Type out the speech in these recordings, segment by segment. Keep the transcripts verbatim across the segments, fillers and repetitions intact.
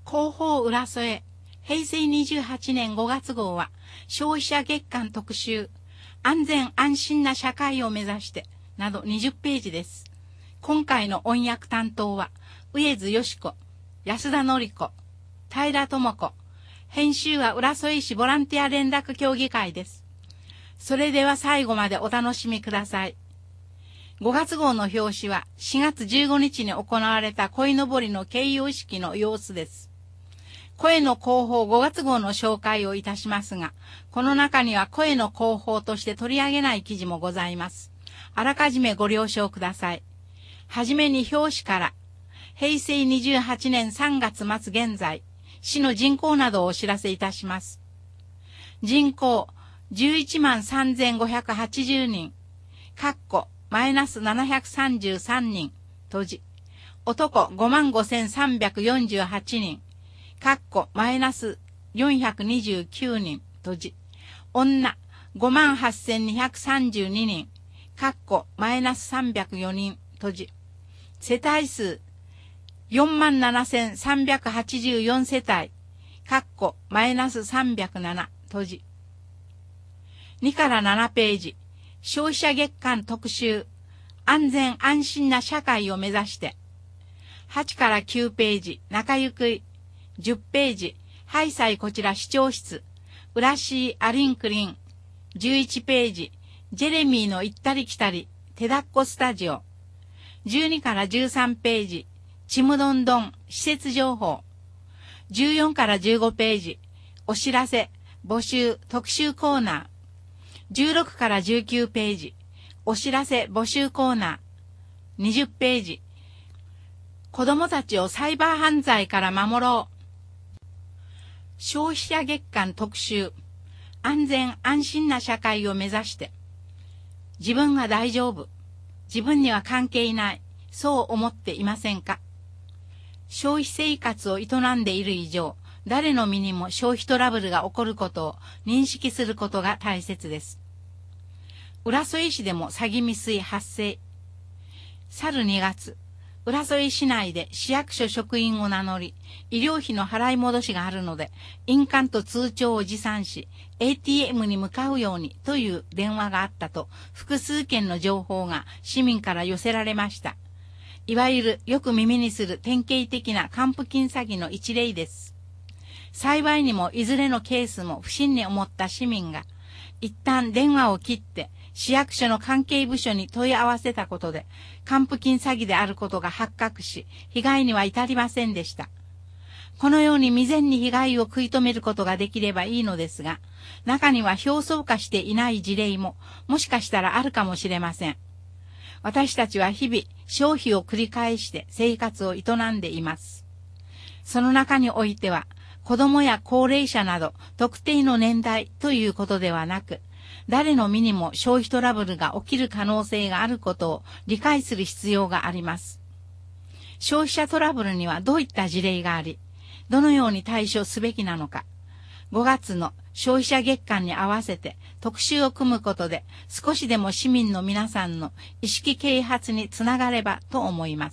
広報浦添、平成にじゅうはちねんごがつ号は、消費者月間特集、安全安心な社会を目指して、などにじゅっページです。今回の音訳担当は、上津よし子、安田典子、平智子、編集は浦添市ボランティア連絡協議会です。それでは最後までお楽しみください。ごがつ号の表紙はしがつじゅうごにちに行われた鯉のぼりの掲揚式の様子です。声の広報ごがつ号の紹介をいたしますが、この中には声の広報として取り上げない記事もございます。あらかじめご了承ください。はじめに表紙から、平成にじゅうはちねんさんがつまつ現在、市の人口などをお知らせいたします。人口じゅういちまんさんぜんごひゃくはちじゅうにん、かっこマイナスななひゃくさんじゅうさんにん、閉じ。男ごまんごせんさんびゃくよんじゅうはちにん、かっこマイナスよんひゃくにじゅうきゅうにん、閉じ。女ごまんはっせんにひゃくさんじゅうににん、かっこマイナスさんびゃくよにん、閉じ。世帯数よんまんななせんさんびゃくはちじゅうよん世帯、かっこマイナスさんびゃくなな、閉じ。にからななページ、消費者月間特集、安全安心な社会を目指して。はちからきゅうページ、中ゆくい。じゅっページ、ハイサイこちら視聴室、うらしいアリンクリン。じゅういちページ、ジェレミーの行ったり来たり、手だっこスタジオ。じゅうにからじゅうさんページ、ちむどんどん施設情報。じゅうよんからじゅうごページ、お知らせ、募集、特集コーナー。じゅうろくからじゅうきゅうページ、お知らせ募集コーナー。にじゅっページ、子供たちをサイバー犯罪から守ろう。消費者月間特集、安全安心な社会を目指して。自分は大丈夫。自分には関係ない。そう思っていませんか？消費生活を営んでいる以上、誰の身にも消費トラブルが起こることを認識することが大切です。浦添市でも詐欺未遂発生。去るにがつ、浦添市内で市役所職員を名乗り、医療費の払い戻しがあるので、印鑑と通帳を持参し、エーティーエム に向かうようにという電話があったと、複数件の情報が市民から寄せられました。いわゆるよく耳にする典型的な還付金詐欺の一例です。幸いにもいずれのケースも不審に思った市民が、一旦電話を切って市役所の関係部署に問い合わせたことで、還付金詐欺であることが発覚し、被害には至りませんでした。このように未然に被害を食い止めることができればいいのですが、中には表層化していない事例も、もしかしたらあるかもしれません。私たちは日々消費を繰り返して生活を営んでいます。その中においては、子供や高齢者など特定の年代ということではなく、誰の身にも消費トラブルが起きる可能性があることを理解する必要があります。消費者トラブルにはどういった事例があり、どのように対処すべきなのか、ごがつの消費者月間に合わせて特集を組むことで少しでも市民の皆さんの意識啓発につながればと思います。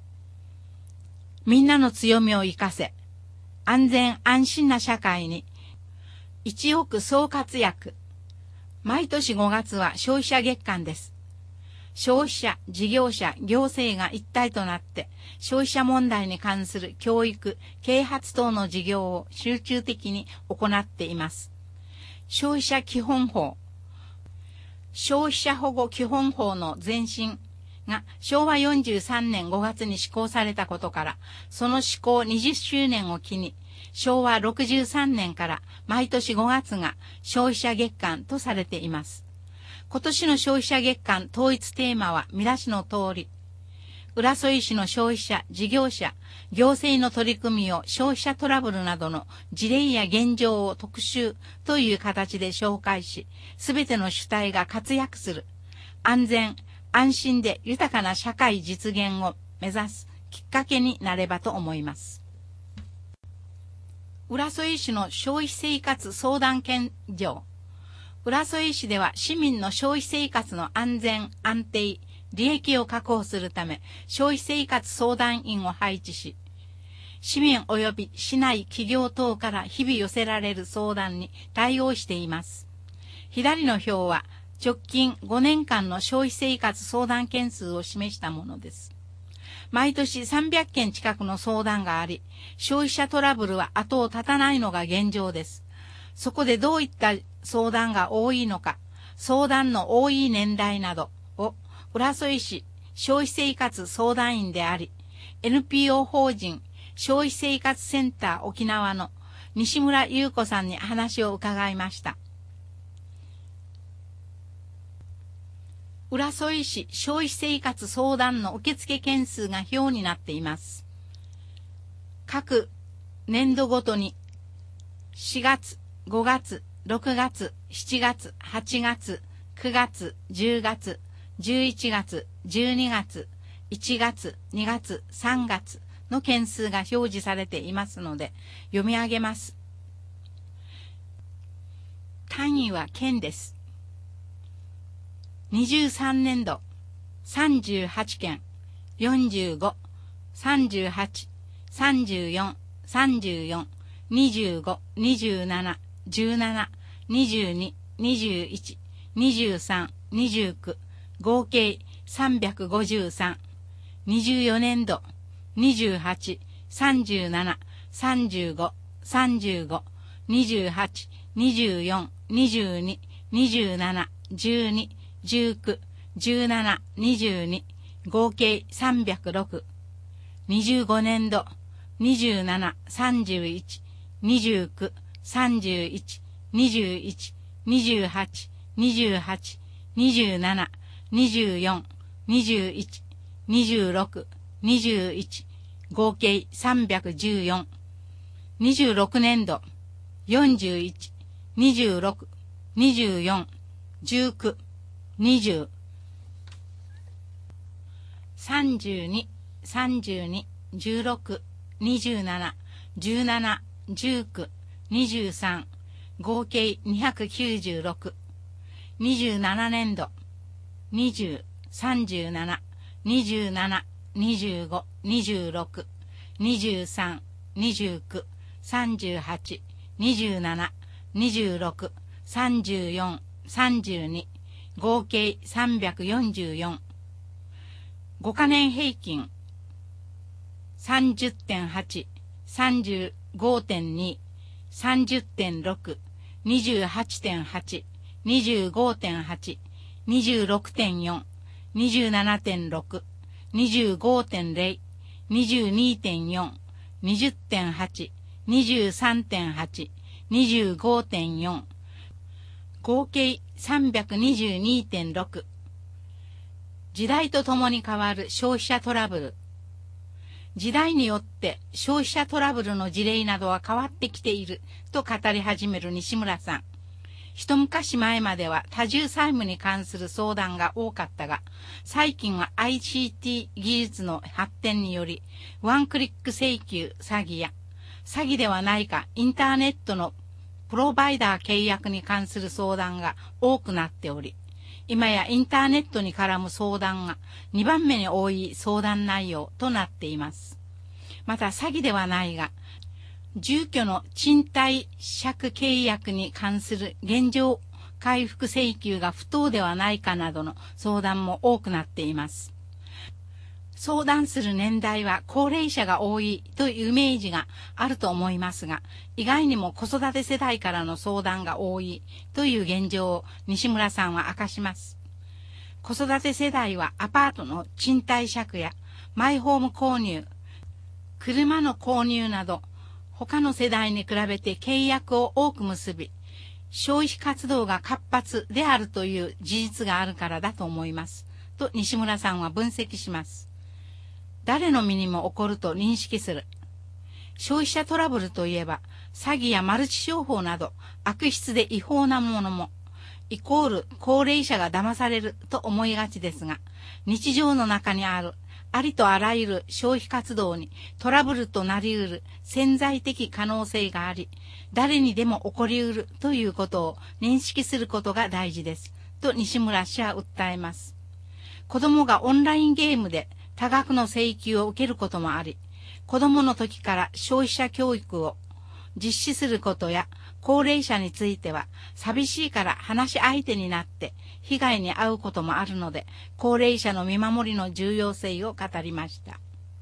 みんなの強みを生かせ、安全安心な社会に一億総活躍。毎年ごがつは消費者月間です。消費者、事業者、行政が一体となって消費者問題に関する教育、啓発等の事業を集中的に行っています。消費者基本法、消費者保護基本法の前身がしょうわよんじゅうさんねんごがつに施行されたことから、その施行にじゅっしゅうねんを機に、しょうわろくじゅうさんねんから毎年ごがつが消費者月間とされています。今年の消費者月間統一テーマは見出しの通り、浦添市の消費者、事業者、行政の取り組みを消費者トラブルなどの事例や現状を特集という形で紹介し、すべての主体が活躍する安全、安心で豊かな社会実現を目指すきっかけになればと思います。浦添市の消費生活相談件場。浦添市では市民の消費生活の安全、安定、利益を確保するため消費生活相談員を配置し、 市民及び市内企業等から日々寄せられる相談に対応しています。左の表は直近ごねんかんの消費生活相談件数を示したものです。毎年さんびゃっけん近くの相談があり、消費者トラブルは後を絶たないのが現状です。そこでどういった相談が多いのか、相談の多い年代などを浦添市消費生活相談員であり、エヌピーオー 法人消費生活センター沖縄の西村優子さんに話を伺いました。浦添市消費生活相談の受付件数が表になっています。各年度ごとにしがつ、ごがつ、ろくがつ、しちがつ、はちがつ、くがつ、じゅうがつ、じゅういちがつ、じゅうにがつ、いちがつ、にがつ、さんがつの件数が表示されていますので読み上げます。単位は件です。にじゅうさんねんどさんじゅうはちけん、よんじゅうご、さんじゅうはち、さんじゅうよん、さんじゅうよん、にじゅうご、にじゅうなな、じゅうなな、にじゅうに、にじゅういち、にじゅうさん、にじゅうきゅう、合計さんびゃくごじゅうさん、にじゅうよねんどにじゅうはち、さんじゅうなな、さんじゅうご、さんじゅうご、にじゅうはち、にじゅうよん、にじゅうに、にじゅうなな、じゅうに、じゅうきゅう、じゅうなな、にじゅうに、合計さんびゃくろく、にじゅうごねんどにじゅうなな、さんじゅういち、にじゅうきゅう、さんじゅういち、にじゅういち、にじゅうはち、にじゅうはち、にじゅうなな、にじゅうよん、にじゅういち、にじゅうろく、にじゅういち、合計さんびゃくじゅうよん、にじゅうろくねんどよんじゅういち、にじゅうろく、にじゅうよん、じゅうきゅう、にじゅう、さんじゅうに、さんじゅうに、じゅうろく、にじゅうなな、じゅうなな、じゅうきゅう、にじゅうさん、合計にひゃくきゅうじゅうろく、にじゅうななねんどにじゅう、さんじゅうなな、にじゅうなな、にじゅうご、にじゅうろく、にじゅうさん、にじゅうきゅう、さんじゅうはち、にじゅうなな、にじゅうろく、さんじゅうよん、さんじゅうに、合計さんびゃくよんじゅうよん。ごかねん平均 さんじゅってんはち、さんじゅうごてんに、さんじゅってんろく、にじゅうはちてんはち、にじゅうごてんはち、にじゅうろくてんよん、にじゅうななてんろく、にじゅうごてんゼロ、にじゅうにてんよん、にじゅってんはち、にじゅうさんてんはち、にじゅうごてんよん、合計 さんびゃくにじゅうにてんろく。時代とともに変わる消費者トラブル。時代によって消費者トラブルの事例などは変わってきていると語り始める西村さん。一昔前までは多重債務に関する相談が多かったが、最近は アイシーティー 技術の発展により、ワンクリック請求詐欺や、詐欺ではないかインターネットのプロバイダー契約に関する相談が多くなっており、今やインターネットに絡む相談がにばんめに多い相談内容となっています。また詐欺ではないが、住居の賃貸借契約に関する現状回復請求が不当ではないかなどの相談も多くなっています。相談する年代は高齢者が多いというイメージがあると思いますが、意外にも子育て世代からの相談が多いという現状を西村さんは明かします。子育て世代はアパートの賃貸借やマイホーム購入、車の購入など、他の世代に比べて契約を多く結び、消費活動が活発であるという事実があるからだと思います。と西村さんは分析します。誰の身にも起こると認識する。消費者トラブルといえば、詐欺やマルチ商法など悪質で違法なものも、イコール高齢者が騙されると思いがちですが、日常の中にあるありとあらゆる消費活動にトラブルとなり得る潜在的可能性があり、誰にでも起こり得るということを認識することが大事です。と西村氏は訴えます。子供がオンラインゲームで多額の請求を受けることもあり、 子供の時から消費者教育を実施することや、高齢者については寂しいから話し相手になって被害に遭うこともあるので、高齢者の見守りの重要性を語りました。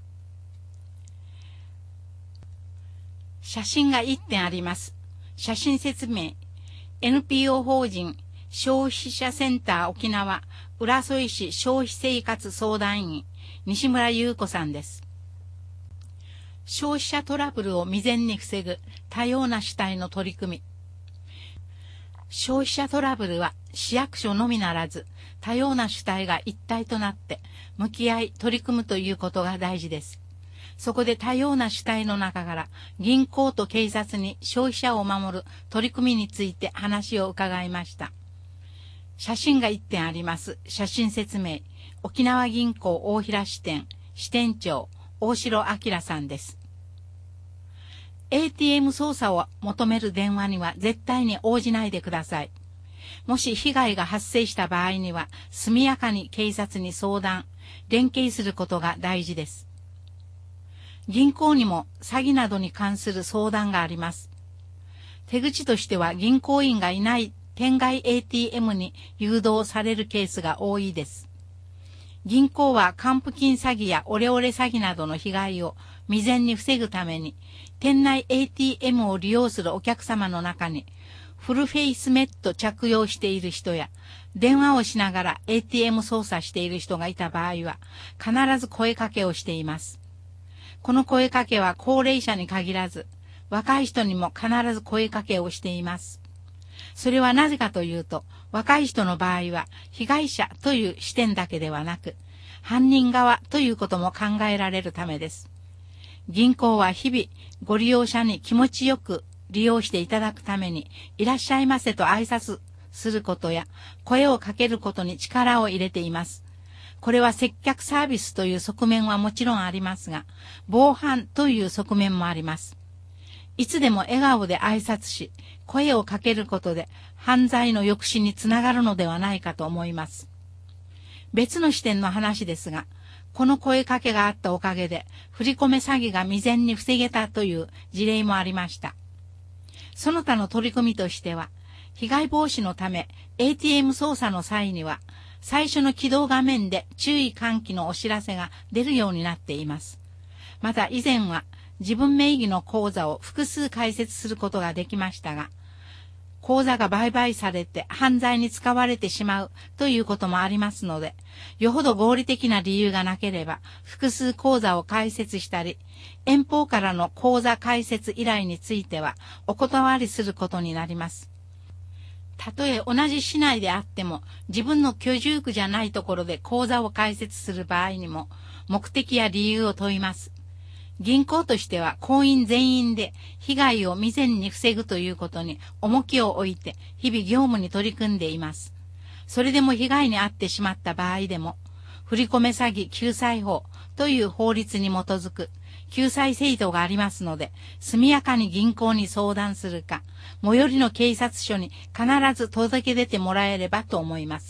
写真がいってんあります。写真説明。エヌピーオー 法人消費者センター沖縄浦添市消費生活相談員西村優子さんです。消費者トラブルを未然に防ぐ多様な主体の取り組み。消費者トラブルは市役所のみならず多様な主体が一体となって向き合い取り組むということが大事です。そこで多様な主体の中から銀行と警察に消費者を守る取り組みについて話を伺いました。写真がいってんあります。写真説明。沖縄銀行大平支店支店長大城明さんです。エーティーエム 操作を求める電話には絶対に応じないでください。もし被害が発生した場合には速やかに警察に相談、連携することが大事です。銀行にも詐欺などに関する相談があります。手口としては銀行員がいない店外 エーティーエム に誘導されるケースが多いです。銀行は還付金詐欺やオレオレ詐欺などの被害を未然に防ぐために、店内 エーティーエム を利用するお客様の中に、フルフェイスメット着用している人や、電話をしながら エーティーエム 操作している人がいた場合は、必ず声かけをしています。この声かけは高齢者に限らず、若い人にも必ず声かけをしています。それはなぜかというと、若い人の場合は被害者という視点だけではなく、犯人側ということも考えられるためです。銀行は日々ご利用者に気持ちよく利用していただくために、いらっしゃいませと挨拶することや声をかけることに力を入れています。これは接客サービスという側面はもちろんありますが、防犯という側面もあります。いつでも笑顔で挨拶し、声をかけることで犯罪の抑止につながるのではないかと思います。別の視点の話ですが、この声かけがあったおかげで、振り込め詐欺が未然に防げたという事例もありました。その他の取り組みとしては、被害防止のため エーティーエム 操作の際には、最初の起動画面で注意喚起のお知らせが出るようになっています。また以前は自分名義の口座を複数開設することができましたが、口座が売買されて犯罪に使われてしまうということもありますので、よほど合理的な理由がなければ複数口座を開設したり、遠方からの口座開設依頼についてはお断りすることになります。たとえ同じ市内であっても、自分の居住区じゃないところで口座を開設する場合にも、目的や理由を問います。銀行としては行員全員で被害を未然に防ぐということに重きを置いて日々業務に取り組んでいます。それでも被害に遭ってしまった場合でも、振込詐欺救済法という法律に基づく救済制度がありますので、速やかに銀行に相談するか、最寄りの警察署に必ず届け出てもらえればと思います。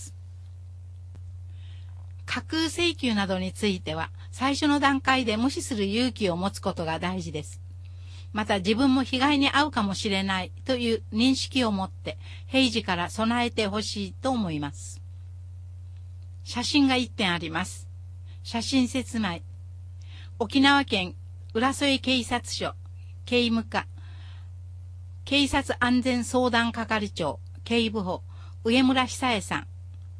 架空請求などについては、最初の段階で無視する勇気を持つことが大事です。また自分も被害に遭うかもしれないという認識を持って、平時から備えてほしいと思います。写真がいってんあります。写真説明。沖縄県浦添警察署警務課警察安全相談係長警部補上村久恵さん。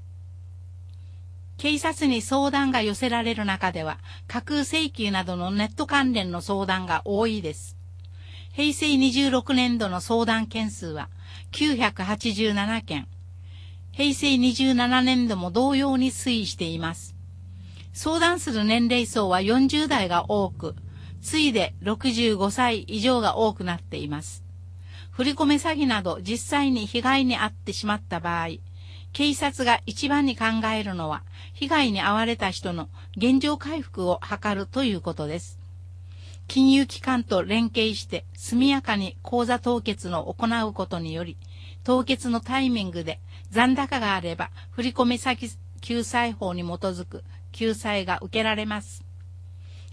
警察に相談が寄せられる中では、架空請求などのネット関連の相談が多いです。へいせいにじゅうろくねんどの相談件数はきゅうひゃくはちじゅうななけん。へいせいにじゅうななねんども同様に推移しています。相談する年齢層はよんじゅうだいが多く、次いでろくじゅうごさい以上が多くなっています。振り込め詐欺など実際に被害に遭ってしまった場合、警察が一番に考えるのは、被害に遭われた人の現状回復を図るということです。金融機関と連携して速やかに口座凍結の行うことにより、凍結のタイミングで残高があれば、振込先救済法に基づく救済が受けられます。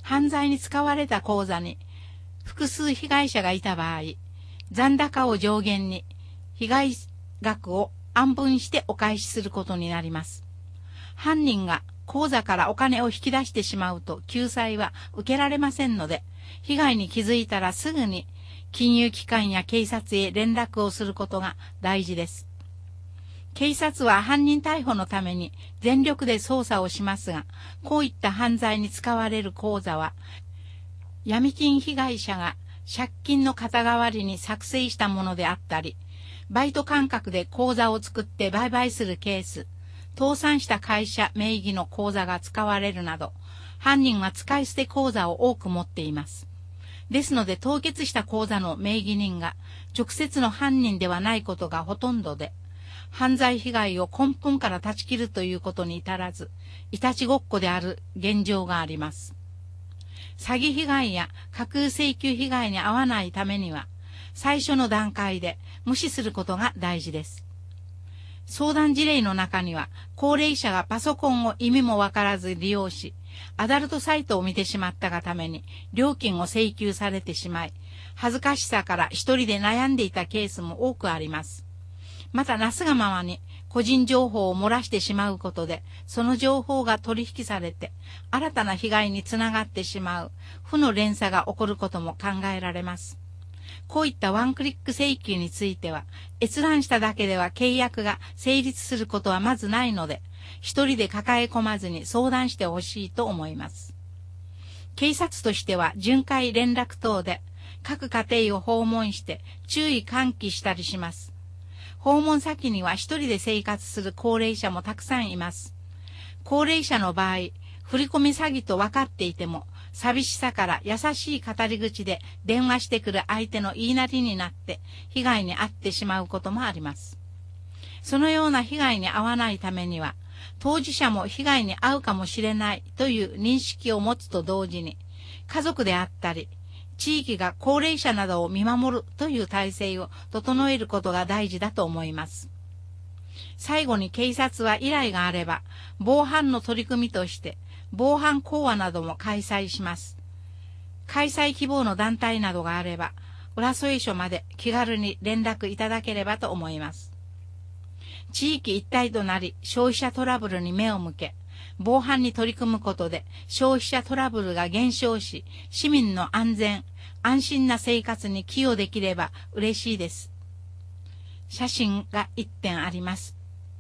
犯罪に使われた口座に複数被害者がいた場合、残高を上限に被害額を安分してお返しすることになります。犯人が口座からお金を引き出してしまうと救済は受けられませんので、被害に気づいたらすぐに金融機関や警察へ連絡をすることが大事です。警察は犯人逮捕のために全力で捜査をしますが、こういった犯罪に使われる口座は、闇金被害者が借金の肩代わりに作成したものであったり、バイト感覚で口座を作って売買するケース、倒産した会社名義の口座が使われるなど、犯人は使い捨て口座を多く持っています。ですので凍結した口座の名義人が直接の犯人ではないことがほとんどで、犯罪被害を根本から断ち切るということに至らず、いたちごっこである現状があります。詐欺被害や架空請求被害に遭わないためには、最初の段階で無視することが大事です。相談事例の中には、高齢者がパソコンを意味もわからず利用し、アダルトサイトを見てしまったがために料金を請求されてしまい、恥ずかしさから一人で悩んでいたケースも多くあります。また、なすがままに個人情報を漏らしてしまうことで、その情報が取引されて、新たな被害につながってしまう負の連鎖が起こることも考えられます。こういったワンクリック請求については、閲覧しただけでは契約が成立することはまずないので、一人で抱え込まずに相談してほしいと思います。警察としては巡回連絡等で各家庭を訪問して注意喚起したりします。訪問先には一人で生活する高齢者もたくさんいます。高齢者の場合、振り込み詐欺と分かっていても、寂しさから優しい語り口で電話してくる相手の言いなりになって被害に遭ってしまうこともあります。そのような被害に遭わないためには、当事者も被害に遭うかもしれないという認識を持つと同時に、家族であったり、地域が高齢者などを見守るという体制を整えることが大事だと思います。最後に警察は依頼があれば、防犯の取り組みとして、防犯講話なども開催します。開催希望の団体などがあれば、浦添署まで気軽に連絡いただければと思います。地域一体となり消費者トラブルに目を向け、防犯に取り組むことで消費者トラブルが減少し、市民の安全、安心な生活に寄与できれば嬉しいです。写真が一点あります。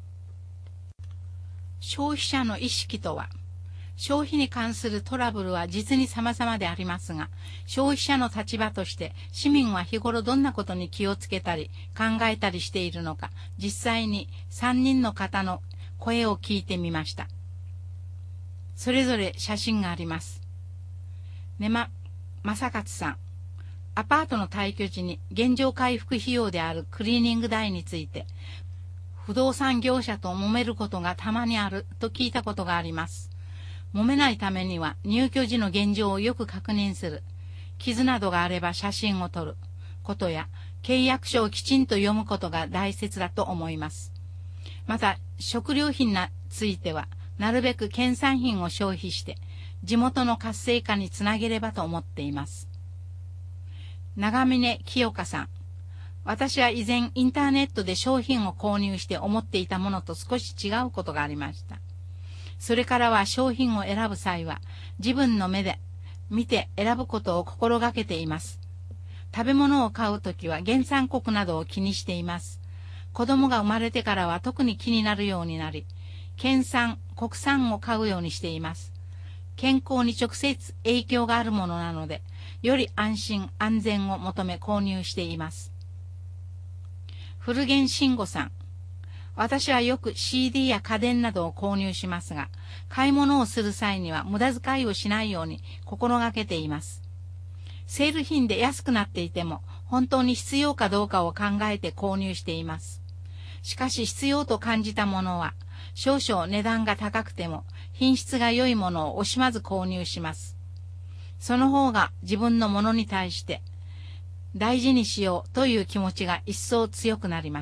消費者の意識とは、消費に関するトラブルは実に様々でありますが、消費者の立場として市民は日頃どんなことに気をつけたり考えたりしているのか、実際にさんにんの方の声を聞いてみました。それぞれ写真があります。ねま、正勝さん。アパートの退去時に現状回復費用であるクリーニング代について、不動産業者と揉めることがたまにあると聞いたことがあります。揉めないためには入居時の現状をよく確認する、傷などがあれば写真を撮ることや、契約書をきちんと読むことが大切だと思います。また、食料品については、なるべく県産品を消費して、地元の活性化につなげればと思っています。長峰清香さん。私は以前インターネットで商品を購入して思っていたものと少し違うことがありました。それからは商品を選ぶ際は自分の目で見て選ぶことを心がけています。食べ物を買うときは原産国などを気にしています。子供が生まれてからは特に気になるようになり、県産、国産を買うようにしています。健康に直接影響があるものなので、より安心安全を求め購入しています。古源慎吾さん。私はよく シーディー や家電などを購入しますが、買い物をする際には無駄遣いをしないように心がけています。セール品で安くなっていても、本当に必要かどうかを考えて購入しています。しかし必要と感じたものは、少々値段が高くても品質が良いものを惜しまず購入します。その方が自分のものに対して大事にしようという気持ちが一層強くなります。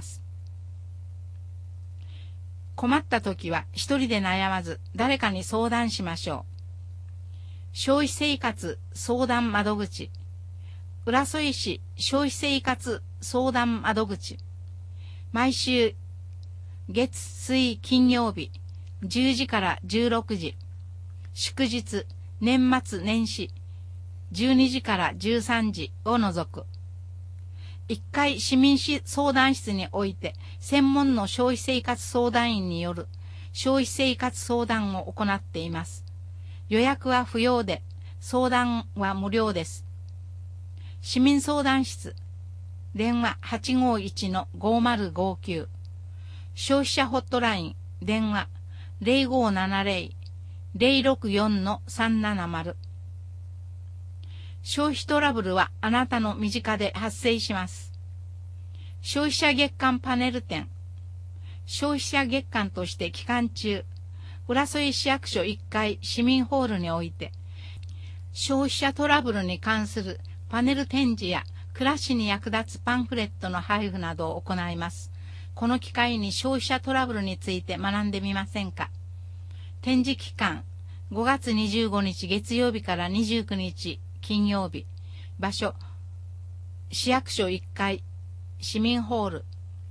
困った時は一人で悩まず誰かに相談しましょう。 消費生活相談窓口、浦添市消費生活相談窓口、毎週月水金曜日じゅうじからじゅうろくじ、祝日年末年始じゅうにじからじゅうさんじを除く。いっかい市民相談室において専門の消費生活相談員による消費生活相談を行っています。予約は不要で、相談は無料です。市民相談室、電話 はちごいちのごまるごきゅう、消費者ホットライン、電話 ゼロごななゼロ ゼロろくよんのさんななまる。消費トラブルはあなたの身近で発生します。消費者月間パネル展、消費者月間として期間中、浦添市役所いっかい市民ホールにおいて、消費者トラブルに関するパネル展示や暮らしに役立つパンフレットの配布などを行います。この機会に消費者トラブルについて学んでみませんか。展示期間、ごがつにじゅうごにち月曜日からにじゅうくにち金曜日。場所、市役所いっかい市民ホール。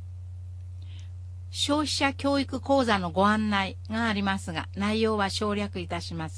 消費者教育講座のご案内がありますが、内容は省略いたします。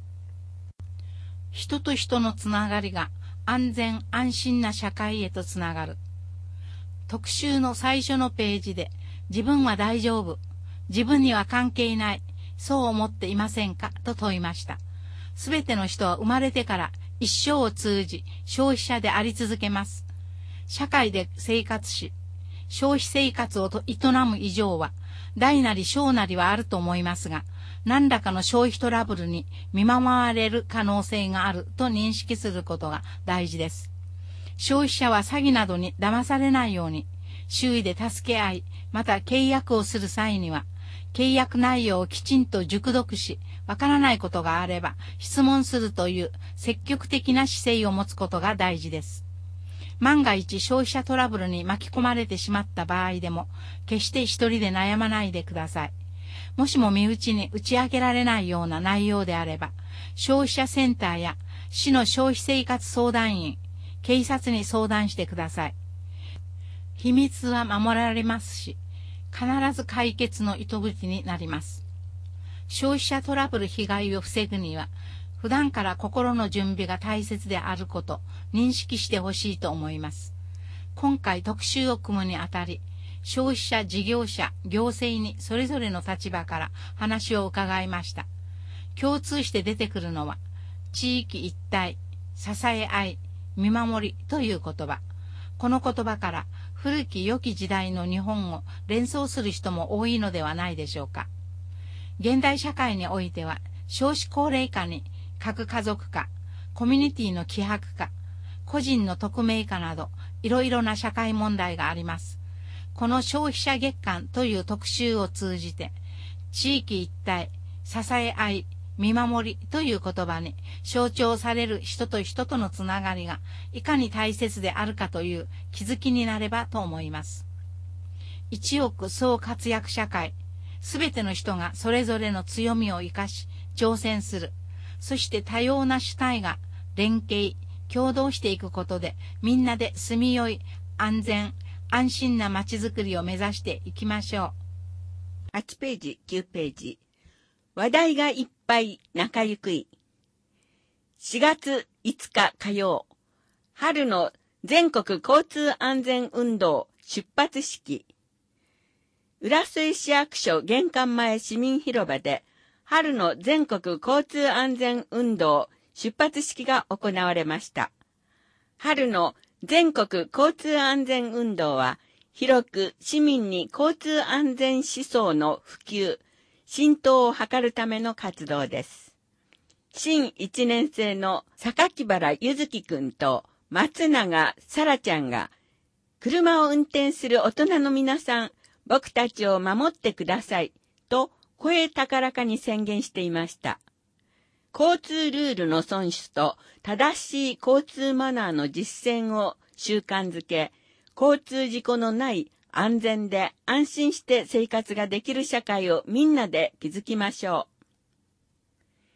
人と人のつながりが安全安心な社会へとつながる。特集の最初のページで、自分は大丈夫、自分には関係ない、そう思っていませんかと問いました。すべての人は生まれてから一生を通じ消費者であり続けます。社会で生活し、消費生活を営む以上は、大なり小なりはあると思いますが、何らかの消費トラブルに見舞われる可能性があると認識することが大事です。消費者は詐欺などに騙されないように、周囲で助け合い、また契約をする際には、契約内容をきちんと熟読し、わからないことがあれば質問するという積極的な姿勢を持つことが大事です。万が一消費者トラブルに巻き込まれてしまった場合でも、決して一人で悩まないでください。もしも身内に打ち明けられないような内容であれば、消費者センターや市の消費生活相談員、警察に相談してください。秘密は守られますし、必ず解決の糸口になります。消費者トラブル被害を防ぐには、普段から心の準備が大切であること、認識してほしいと思います。今回特集を組むにあたり、消費者、事業者、行政にそれぞれの立場から話を伺いました。共通して出てくるのは、地域一体、支え合い、見守りという言葉。この言葉から古き良き時代の日本を連想する人も多いのではないでしょうか。現代社会においては、少子高齢化に核家族化、コミュニティの希薄化、個人の匿名化など、いろいろな社会問題があります。この消費者月間という特集を通じて、地域一体、支え合い、見守りという言葉に象徴される人と人とのつながりがいかに大切であるかという気づきになればと思います。一億総活躍社会、すべての人がそれぞれの強みを生かし挑戦する。そして多様な主体が連携、協働していくことでみんなで住みよい、安全、安心な街づくりを目指していきましょう。 はちページ、きゅうページ。話題がいっぱい仲ゆくい。しがついつか火曜、春の全国交通安全運動出発式。浦添市役所玄関前市民広場で春の全国交通安全運動出発式が行われました。春の全国交通安全運動は広く市民に交通安全思想の普及、浸透を図るための活動です。新いちねん生の榊原ゆずきくんと松永さらちゃんが、車を運転する大人の皆さん、僕たちを守ってください、と声高らかに宣言していました。交通ルールの遵守と正しい交通マナーの実践を習慣づけ、交通事故のない安全で安心して生活ができる社会をみんなで築きましょう。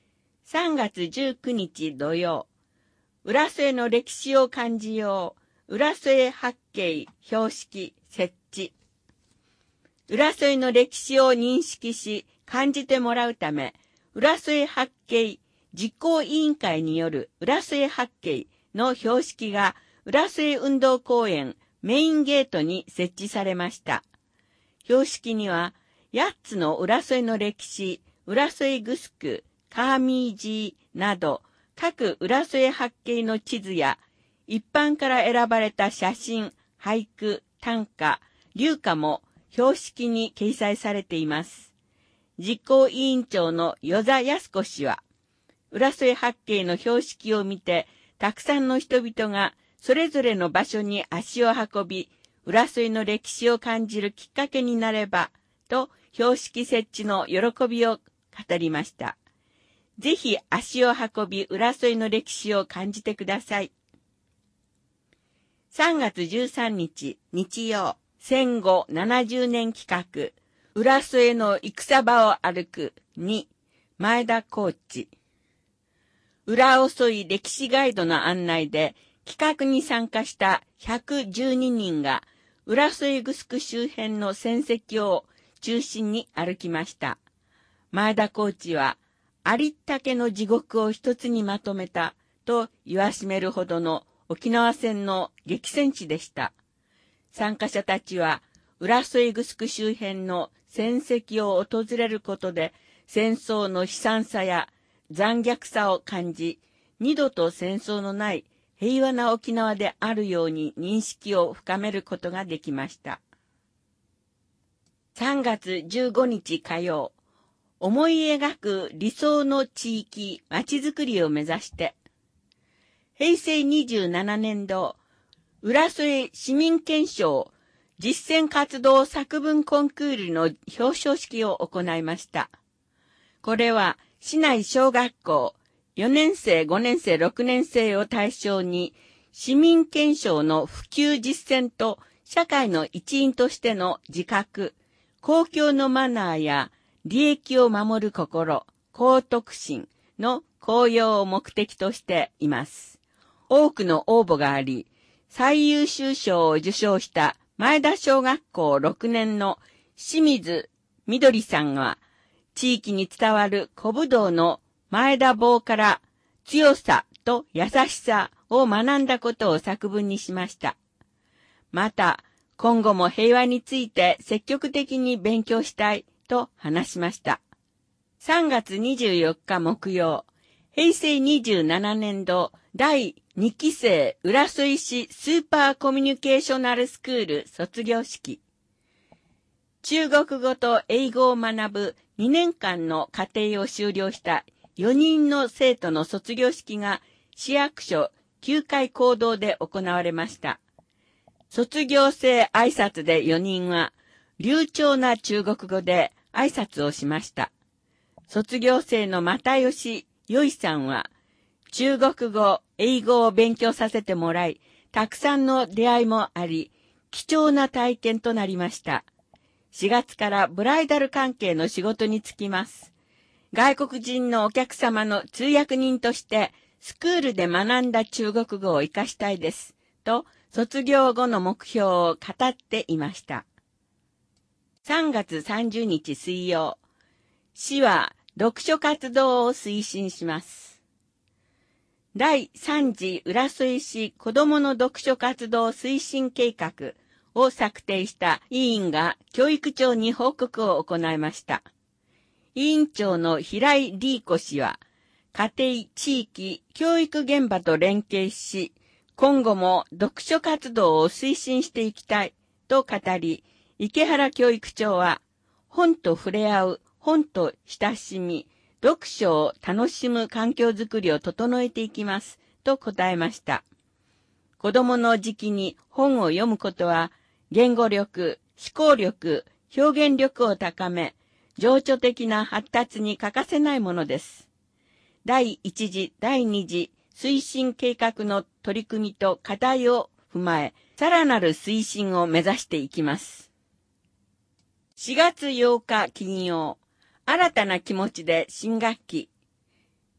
さんがつじゅうくにち土曜、浦添の歴史を感じよう、浦添八景標識設置。浦添の歴史を認識し、感じてもらうため、浦添八景実行委員会による浦添八景の標識が浦添運動公園メインゲートに設置されました。標識には、やっつの浦添の歴史、浦添グスク、カーミージーなど、各浦添八景の地図や、一般から選ばれた写真、俳句、短歌、流歌も標識に掲載されています。実行委員長の与座靖子氏は、浦添八景の標識を見て、たくさんの人々がそれぞれの場所に足を運び、浦添の歴史を感じるきっかけになれば、と標識設置の喜びを語りました。ぜひ足を運び浦添の歴史を感じてください。さんがつじゅうさんにち日曜、戦後ななじゅうねん企画、浦添の戦場を歩くに、前田コーチ。浦遅い歴史ガイドの案内で企画に参加したひゃくじゅうににんが浦添グスク周辺の戦跡を中心に歩きました。前田コーチは、ありったけの地獄を一つにまとめたと言わしめるほどの沖縄戦の激戦地でした。参加者たちは、浦添グスク周辺の戦跡を訪れることで、戦争の悲惨さや残虐さを感じ、二度と戦争のない平和な沖縄であるように認識を深めることができました。さんがつじゅうごにち火曜、思い描く理想の地域、まちづくりを目指して、へいせいにじゅうななねんど、浦添市民憲章実践活動作文コンクールの表彰式を行いました。これは、市内小学校よねんせい、ごねんせい、ろくねんせいを対象に、市民憲章の普及実践と社会の一員としての自覚、公共のマナーや利益を守る心、公徳心の高揚を目的としています。多くの応募があり、最優秀賞を受賞した前田小学校ろくねんの清水みどりさんは、地域に伝わる古武道の前田棒から強さと優しさを学んだことを作文にしました。また、今後も平和について積極的に勉強したいと話しました。さんがつにじゅうよっか木曜、へいせいにじゅうななねんどだいにきせい浦添市スーパーコミュニケーショナルスクール卒業式。中国語と英語を学ぶにねんかんの課程を修了したよにんの生徒の卒業式が市役所きゅうかい講堂で行われました。卒業生挨拶でよにんは流暢な中国語で挨拶をしました。卒業生の又吉よいさんは中国語、英語を勉強させてもらい、たくさんの出会いもあり、貴重な体験となりました。しがつからブライダル関係の仕事に就きます。外国人のお客様の通訳人として、スクールで学んだ中国語を活かしたいです。と、卒業後の目標を語っていました。さんがつさんじゅうにち水曜、市は読書活動を推進します。だいさんじ浦添市子どもの読書活動推進計画を策定した委員が教育長に報告を行いました。委員長の平井理子氏は、家庭、地域、教育現場と連携し、今後も読書活動を推進していきたいと語り、池原教育長は、本と触れ合う、本と親しみ、読書を楽しむ環境づくりを整えていきます、と答えました。子供の時期に本を読むことは、言語力、思考力、表現力を高め、情緒的な発達に欠かせないものです。だいいち次、だいに次推進計画の取り組みと課題を踏まえ、さらなる推進を目指していきます。しがつようか金曜、新たな気持ちで新学期。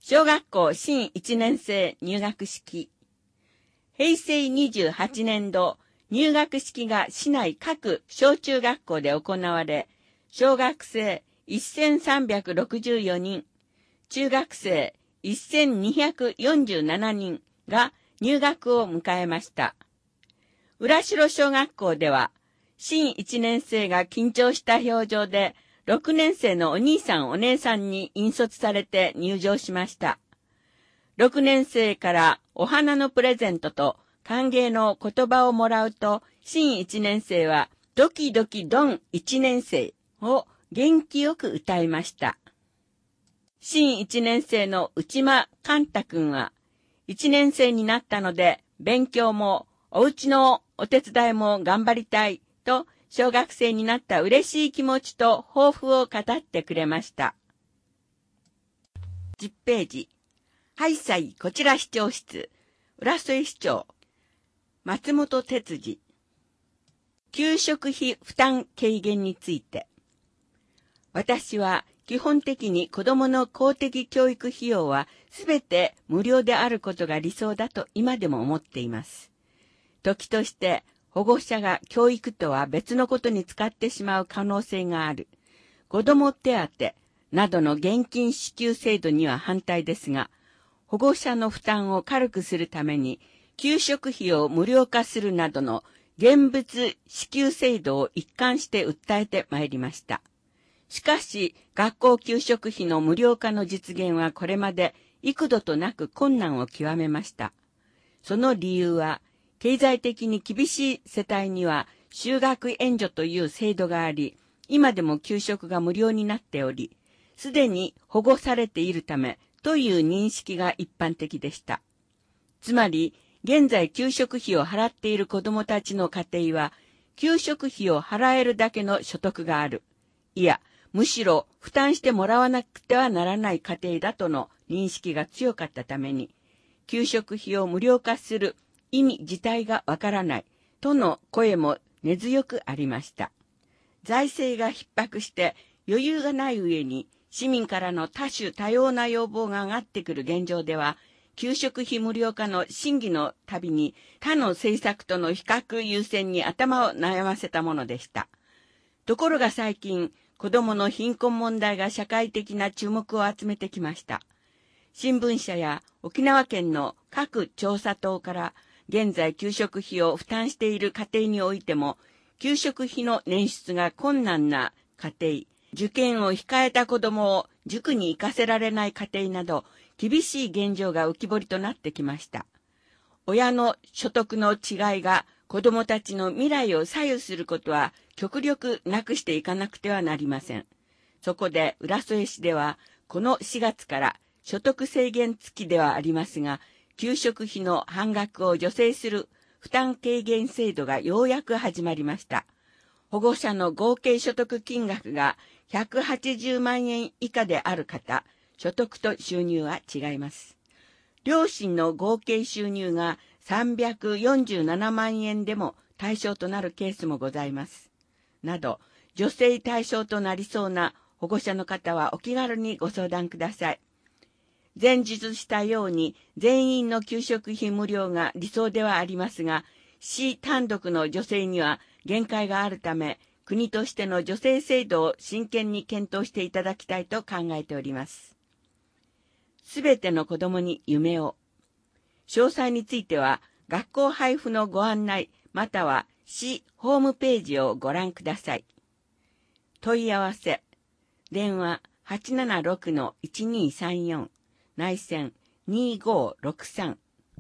小学校新いちねん生入学式。平成にじゅうはちねん度入学式が市内各小中学校で行われ、小学生せんさんびゃくろくじゅうよにん、中学生せんにひゃくよんじゅうななにんが入学を迎えました。浦城小学校では、新いちねん生が緊張した表情で、ろくねん生のお兄さんお姉さんに引率されて入場しました。ろくねん生からお花のプレゼントと歓迎の言葉をもらうと、新いちねん生はドキドキドンいちねん生を元気よく歌いました。新いちねん生の内間寛太くんは、いちねん生になったので勉強もお家のお手伝いも頑張りたいと、小学生になった嬉しい気持ちと抱負を語ってくれました。じゅっページ。ハイサイこちら市長室、浦添市長、松本哲司。給食費負担軽減について。私は基本的に子供の公的教育費用はすべて無料であることが理想だと今でも思っています。時として保護者が教育とは別のことに使ってしまう可能性がある。子ども手当などの現金支給制度には反対ですが、保護者の負担を軽くするために、給食費を無料化するなどの現物支給制度を一貫して訴えてまいりました。しかし、学校給食費の無料化の実現はこれまで幾度となく困難を極めました。その理由は、経済的に厳しい世帯には就学援助という制度があり、今でも給食が無料になっており、すでに保護されているためという認識が一般的でした。つまり、現在給食費を払っている子どもたちの家庭は、給食費を払えるだけの所得がある。いや、むしろ負担してもらわなくてはならない家庭だとの認識が強かったために、給食費を無料化する意味自体がわからないとの声も根強くありました。財政が逼迫して余裕がない上に市民からの多種多様な要望が上がってくる現状では、給食費無料化の審議のたびに他の政策との比較優先に頭を悩ませたものでした。ところが最近、子どもの貧困問題が社会的な注目を集めてきました。新聞社や沖縄県の各調査等から、現在給食費を負担している家庭においても、給食費の捻出が困難な家庭、受験を控えた子どもを塾に行かせられない家庭など、厳しい現状が浮き彫りとなってきました。親の所得の違いが子どもたちの未来を左右することは極力なくしていかなくてはなりません。そこで浦添市では、このしがつから所得制限付きではありますが、給食費の半額を助成する負担軽減制度がようやく始まりました。保護者の合計所得金額がひゃくはちじゅうまんえん以下である方、所得と収入は違います。両親の合計収入がさんびゃくよんじゅうななまんえんでも対象となるケースもございます。など、助成対象となりそうな保護者の方はお気軽にご相談ください。前述したように全員の給食費無料が理想ではありますが、市単独の助成には限界があるため、国としての助成制度を真剣に検討していただきたいと考えております。すべての子どもに夢を。詳細については、学校配布のご案内、または市ホームページをご覧ください。問い合わせ。電話 はちななろくのいちにさんよん。内線にごろくさん。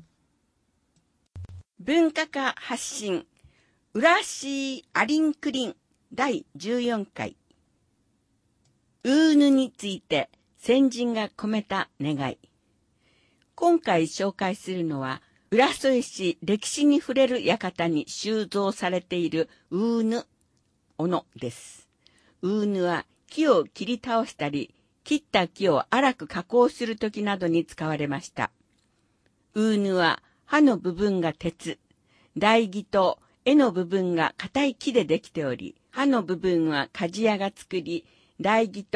文化課発信、浦市アリンクリンだいじゅうよんかい。ウーヌについて先人が込めた願い。今回紹介するのは、浦添市歴史に触れる館に収蔵されているウーヌ、斧です。ウーヌは木を切り倒したり、切った木を粗く加工するときなどに使われました。ウーヌは刃の部分が鉄、台木と柄の部分が硬い木でできており、刃の部分は鍛冶屋が作り、台木と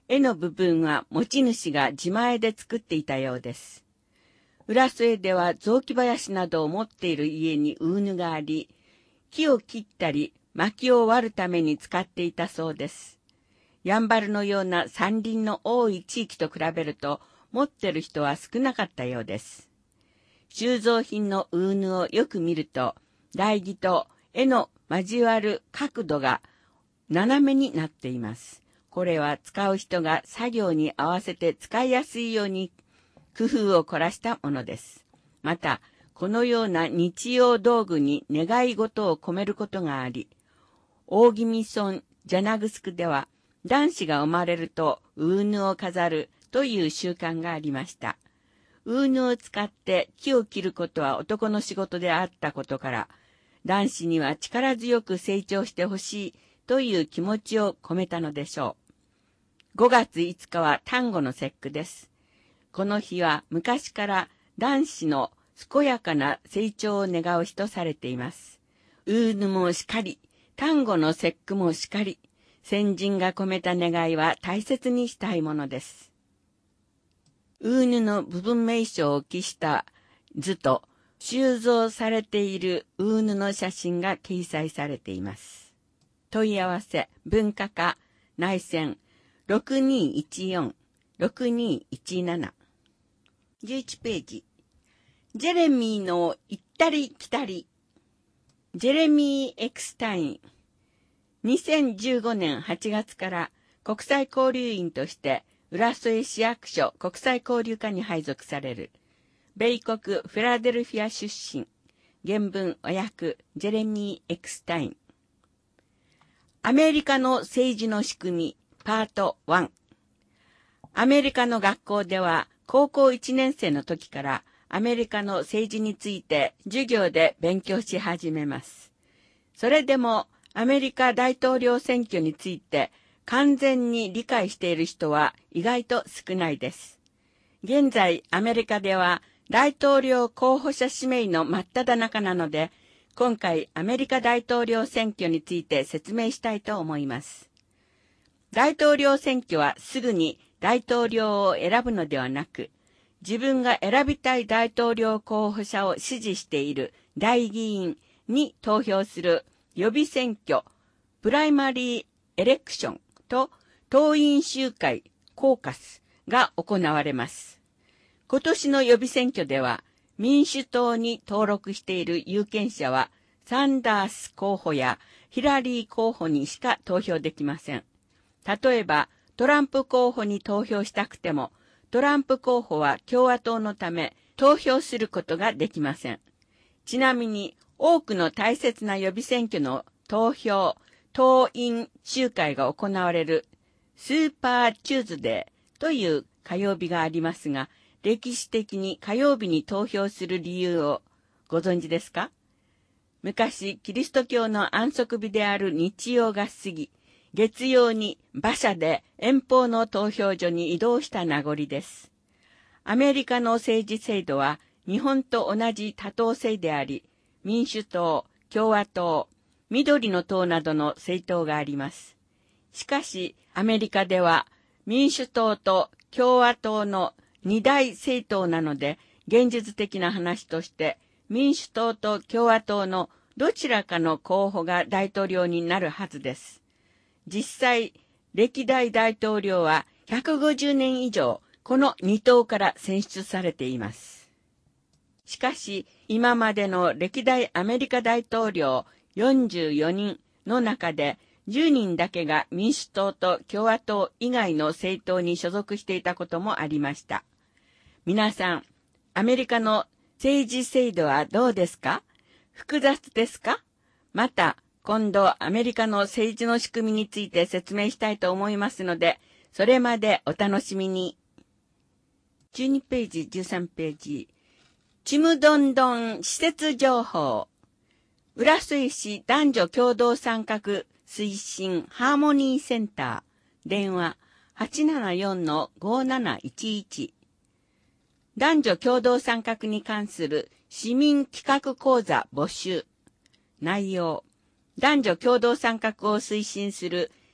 絵の部分は持ち主が自前で作っていたようです。浦添では雑木林などを持っている家にウーヌがあり、木を切ったり薪を割るために使っていたそうです。やんばるのような山林の多い地域と比べると持ってる人は少なかったようです。収蔵品のウーヌをよく見ると、台木と絵の交わる角度が斜めになっています。これは使う人が作業に合わせて使いやすいように工夫を凝らしたものです。また、このような日用道具に願い事を込めることがあり、大宜味村ジャナグスクでは、男子が生まれるとウーヌを飾るという習慣がありました。ウーヌを使って木を切ることは男の仕事であったことから、男子には力強く成長してほしいという気持ちを込めたのでしょう。ごがついつかは端午の節句です。この日は昔から男子の健やかな成長を願う日とされています。ウーヌもしかり、端午の節句もしかり、先人が込めた願いは大切にしたいものです。ウーヌの部分名称を記した図と収蔵されているウーヌの写真が掲載されています。問い合わせ文化課内線ろくにいちよん ろくにいちなな。じゅういちページ。ジェレミーの行ったり来たり。ジェレミー・エクスタイン。にせんじゅうごねんはちがつから国際交流員として浦添市役所国際交流課に配属される。米国フィラデルフィア出身。原文和訳ジェレミー・エクスタイン。アメリカの政治の仕組みパートワン。アメリカの学校では高校いちねん生の時からアメリカの政治について授業で勉強し始めます。それでもアメリカ大統領選挙について完全に理解している人は意外と少ないです。現在アメリカでは大統領候補者指名の真っ只中なので、今回アメリカ大統領選挙について説明したいと思います。大統領選挙はすぐに大統領を選ぶのではなく、自分が選びたい大統領候補者を支持している大議員に投票する予備選挙、プライマリーエレクションと党員集会、コーカスが行われます。今年の予備選挙では民主党に登録している有権者はサンダース候補やヒラリー候補にしか投票できません。例えばトランプ候補に投票したくても、トランプ候補は共和党のため投票することができません。ちなみに多くの大切な予備選挙の投票、党員集会が行われるスーパーチューズデーという火曜日がありますが、歴史的に火曜日に投票する理由をご存知ですか？昔、キリスト教の安息日である日曜が過ぎ、月曜に馬車で遠方の投票所に移動した名残です。アメリカの政治制度は日本と同じ多党制であり、民主党、共和党、緑の党などの政党があります。しかし、アメリカでは民主党と共和党の二大政党なので、現実的な話として民主党と共和党のどちらかの候補が大統領になるはずです。実際、歴代大統領はひゃくごじゅうねん以上、この二党から選出されています。しかし、今までの歴代アメリカ大統領よんじゅうよにんの中でじゅうにんだけが民主党と共和党以外の政党に所属していたこともありました。皆さん、アメリカの政治制度はどうですか？複雑ですか？また、今度アメリカの政治の仕組みについて説明したいと思いますので、それまでお楽しみに。じゅうにページ、じゅうさんページ。ちむどんどん施設情報。浦添市男女共同参画推進ハーモニーセンター。電話 はちななよんのごなないちいち。男女共同参画に関する市民企画講座募集。内容。男女共同参画を推進する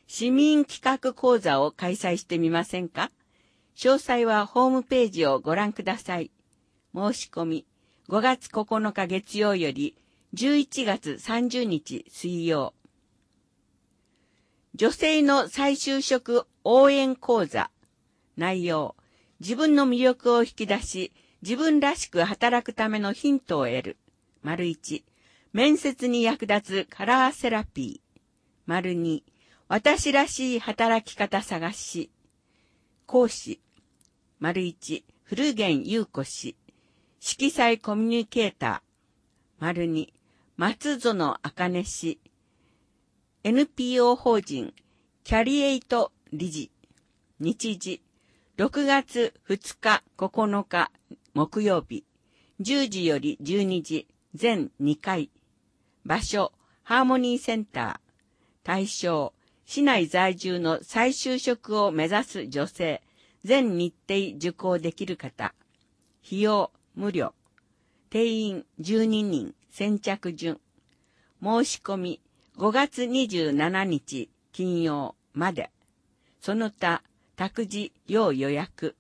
市民企画講座を開催してみませんか？詳細はホームページをご覧ください。申し込み、ごがつここのか月曜よりじゅういちがつさんじゅうにち水曜。女性の再就職応援講座。内容、自分の魅力を引き出し、自分らしく働くためのヒントを得る。丸一、面接に役立つカラーセラピー。丸二、私らしい働き方探し。講師。丸一、古源優子氏。色彩コミュニケーター。丸二、松園茜氏。エヌピーオー 法人キャリエイト理事。日時、ろくがつふつかここのか木曜日、じゅうじよりじゅうにじ、全にかい。場所、ハーモニーセンター。対象、市内在住の再就職を目指す女性、全日程受講できる方。費用、無料。定員じゅうににん、先着順。申し込み、ごがつにじゅうしちにち金曜まで。その他、託児要予約。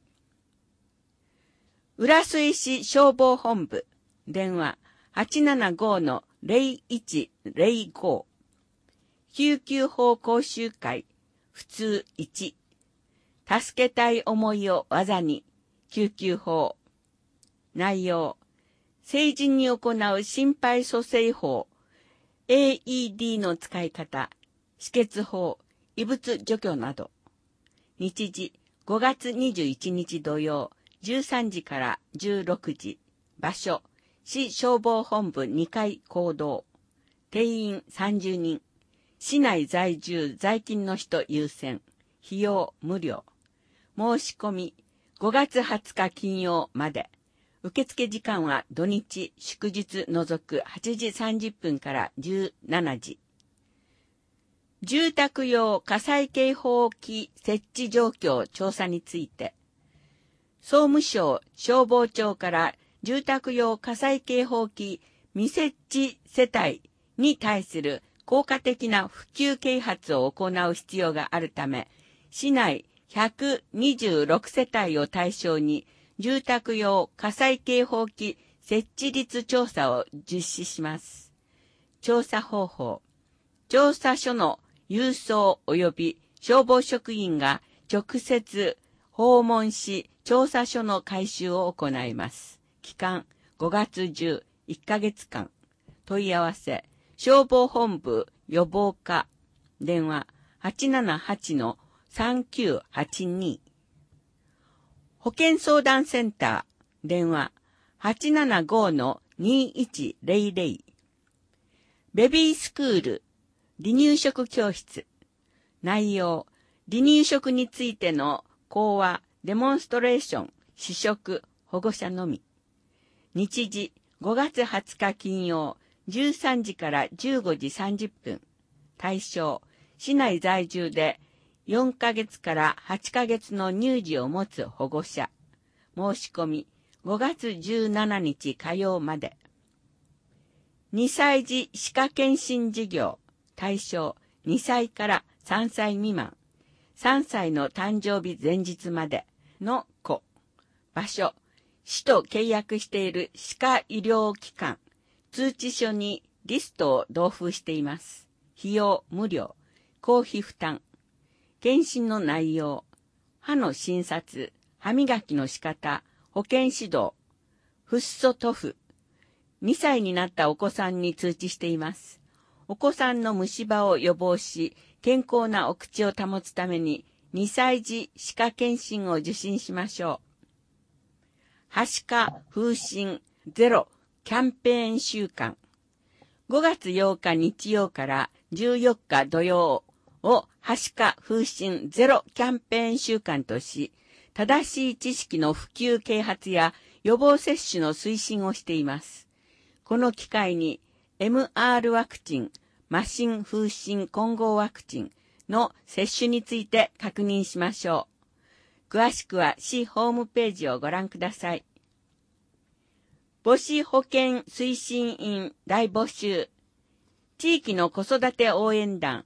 浦添市消防本部。電話 はちななご の ゼロいちゼロご。救急法講習会。普通いち。助けたい思いを技に。救急法。内容。成人に行う心肺蘇生法。エーイーディー の使い方。止血法。異物除去など。日時、ごがつにじゅういちにち土曜、じゅうさんじからじゅうろくじ。場所、市消防本部にかい講堂。定員さんじゅうにん。市内在住在勤の人優先。費用無料。申し込み、ごがつはつか金曜まで。受付時間は土日、祝日除くはちじさんじゅっぷんからじゅうしちじ。住宅用火災警報器設置状況調査について、総務省消防庁から住宅用火災警報器未設置世帯に対する効果的な普及啓発を行う必要があるため、市内ひゃくにじゅうろくせたいを対象に住宅用火災警報器設置率調査を実施します。調査方法、調査書の郵送及び消防職員が直接訪問し、調査書の回収を行います。期間ごがつじゅう、いっかげつかん。問い合わせ、消防本部予防課。電話 はちななはちのさんきゅうはちに。保健相談センター。電話 はちななごのにいちゼロゼロ。ベビースクール。離乳食教室。内容、離乳食についての講話、デモンストレーション、試食、保護者のみ。日時、ごがつはつか金曜、じゅうさんじからじゅうごじさんじゅっぷん。対象、市内在住でよんかげつからはちかげつの乳児を持つ保護者。申し込み、ごがつじゅうしちにち火曜まで。にさい児歯科検診事業。対象、にさいからさんさい未満。さんさいの誕生日前日までの子。場所、市と契約している歯科医療機関。通知書にリストを同封しています。費用無料。公費負担。検診の内容。歯の診察、歯磨きの仕方、保健指導。フッ素塗布。にさいになったお子さんに通知しています。お子さんの虫歯を予防し、健康なお口を保つために、にさい児歯科検診を受診しましょう。歯歯科風疹ゼロキャンペーン週間。ごがつようか日曜からじゅうよっか土曜を歯歯科風疹ゼロキャンペーン週間とし、正しい知識の普及啓発や予防接種の推進をしています。この機会に、エムアール ワクチン、麻疹風疹混合ワクチンの接種について確認しましょう。詳しくは市ホームページをご覧ください。母子保健推進員大募集。地域の子育て応援団、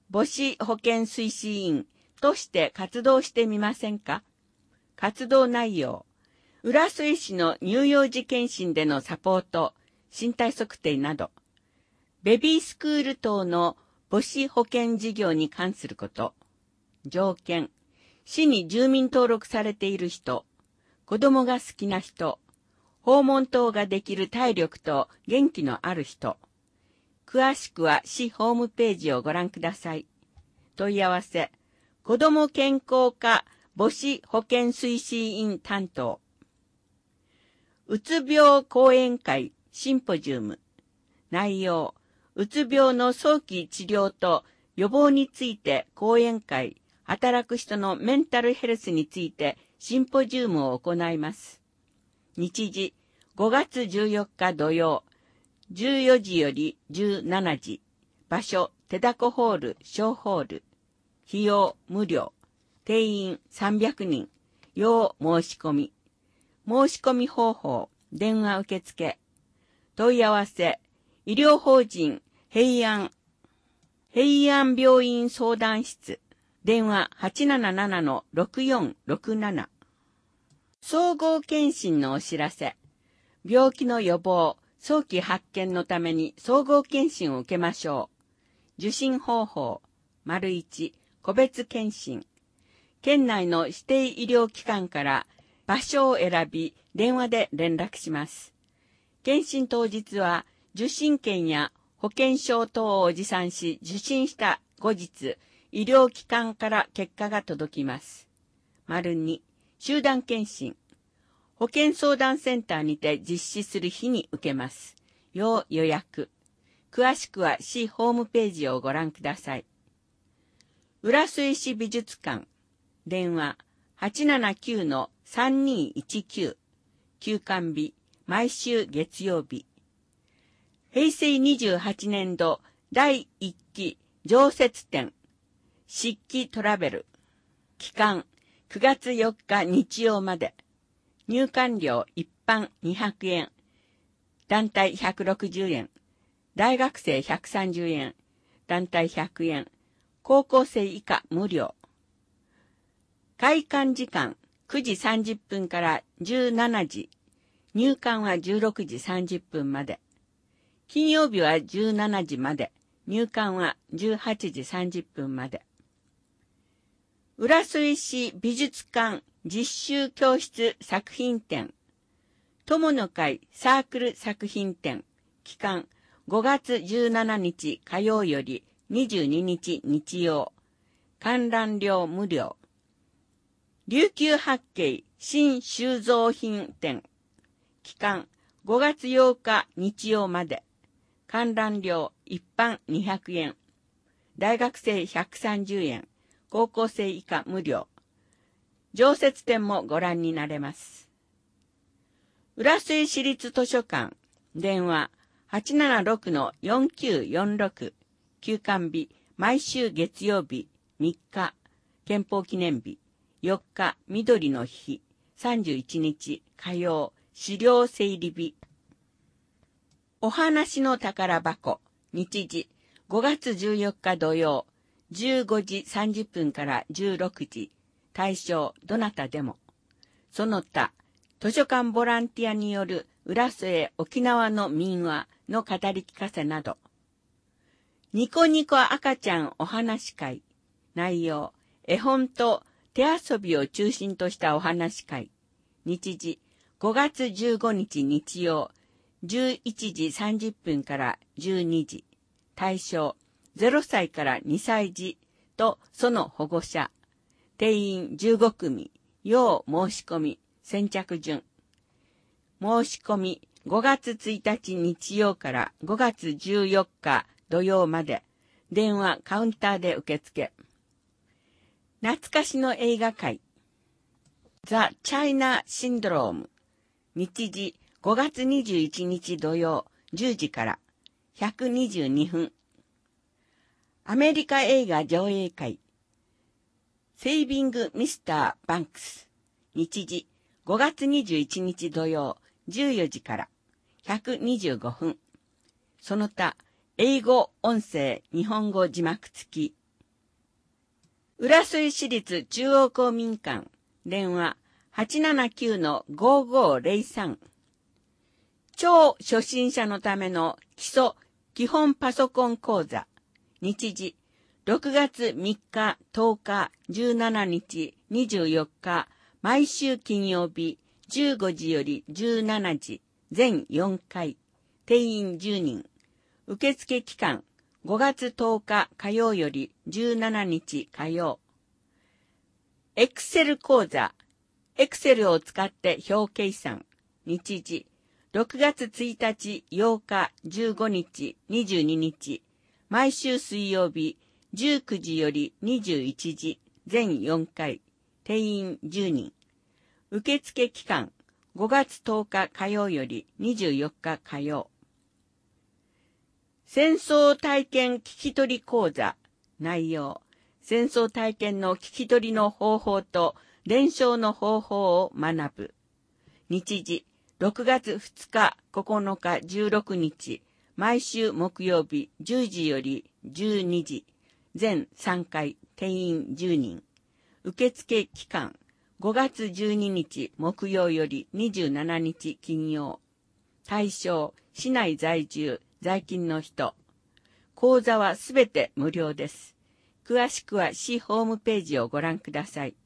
母子保健推進員として活動してみませんか？活動内容、浦添市の乳幼児検診でのサポート、身体測定など、ベビースクール等の母子保健事業に関すること、条件、市に住民登録されている人、子供が好きな人、訪問等ができる体力と元気のある人。詳しくは市ホームページをご覧ください。問い合わせ、子ども健康課母子保健推進員担当。うつ病講演会シンポジウム。内容、うつ病の早期治療と予防について講演会、働く人のメンタルヘルスについてシンポジウムを行います。日時、ごがつじゅうよっか土曜、じゅうよじよりじゅうしちじ。場所、手だこホール、小ホール。費用、無料。定員さんびゃくにん。要申し込み。申し込み方法、電話受付。問い合わせ、医療法人、平安。平安病院相談室。電話 はちななななのろくよんろくなな。総合検診のお知らせ。病気の予防、早期発見のために総合検診を受けましょう。受診方法、丸いち、個別検診。県内の指定医療機関から場所を選び、電話で連絡します。検診当日は、受診券や保険証等を持参し、受診した後日、医療機関から結果が届きます。丸に、集団検診。保健相談センターにて実施する日に受けます。要予約。詳しくは市ホームページをご覧ください。浦添市美術館。電話 はちななきゅうのさんにいちきゅう。休館日、毎週月曜日。へいせいにじゅうはちねんどだいいっき常設展。漆器トラベル。期間くがつよっか日曜まで。入館料一般にひゃくえん。団体ひゃくろくじゅうえん。大学生ひゃくさんじゅうえん。団体ひゃくえん。高校生以下無料。開館時間くじさんじゅっぷんからじゅうしちじ。入館はじゅうろくじさんじゅっぷんまで。金曜日はじゅうしちじまで。入館はじゅうはちじさんじゅっぷんまで。浦添市美術館実習教室作品展。友の会サークル作品展。期間ごがつじゅうしちにち火曜よりにじゅうににち日曜。観覧料無料。琉球八景新収蔵品展。期間ごがつようか日曜まで。観覧料一般にひゃくえん。大学生ひゃくさんじゅうえん。高校生以下無料。常設展もご覧になれます。浦添市立図書館。電話 はちななろくのよんきゅうよんろく。休館日、毎週月曜日、みっか。憲法記念日。よっか、緑の日。さんじゅういちにち火曜、資料整理日。お話の宝箱。日時、ごがつじゅうよっか土曜、じゅうごじさんじゅっぷんからじゅうろくじ。対象、どなたでも。その他、図書館ボランティアによる浦添沖縄の民話の語り聞かせなど。ニコニコ赤ちゃんお話会。内容、絵本と手遊びを中心としたお話会。日時、ごがつじゅうごにち日曜、じゅういちじさんじゅっぷんからじゅうにじ。対象、ゼロさいからにさい児とその保護者。定員じゅうごくみ。要申し込み。先着順。申し込みごがつついたち日曜からごがつじゅうよっか土曜まで。電話カウンターで受付。懐かしの映画会。ザ・チャイナ・シンドローム。日時ごがつにじゅういちにち土曜じゅうじからひゃくにじゅうにふん。アメリカ映画上映会。セイビング・ミスター・バンクス。日時ごがつにじゅういちにち土曜じゅうよじからひゃくにじゅうごふん。その他、英語、音声、日本語字幕付き。 浦添市立中央公民館、電話 はちななきゅう ごごゼロさん。超初心者のための基礎基本パソコン講座。日時、ろくがつみっか、とおか、じゅうしちにち、にじゅうよっか、毎週金曜日、じゅうごじよりじゅうしちじ、全よんかい、定員じゅうにん。受付期間、ごがつとおか火曜よりじゅうしちにち火曜。エクセル講座、エクセルを使って表計算。日時、ろくがつついたち、ようか、じゅうごにち、にじゅうににち、毎週水曜日、じゅうくじよりにじゅういちじ、全よんかい、定員じゅうにん。受付期間、ごがつとおか火曜よりにじゅうよっか火曜。戦争体験聞き取り講座。内容。戦争体験の聞き取りの方法と伝承の方法を学ぶ。日時。ろくがつふつか、ここのか、じゅうろくにち、毎週木曜日じゅうじよりじゅうにじ、全さんかい、定員じゅうにん。受付期間、ごがつじゅうににち木曜よりにじゅうしちにち金曜。対象、市内在住、在勤の人。講座はすべて無料です。詳しくは市ホームページをご覧ください。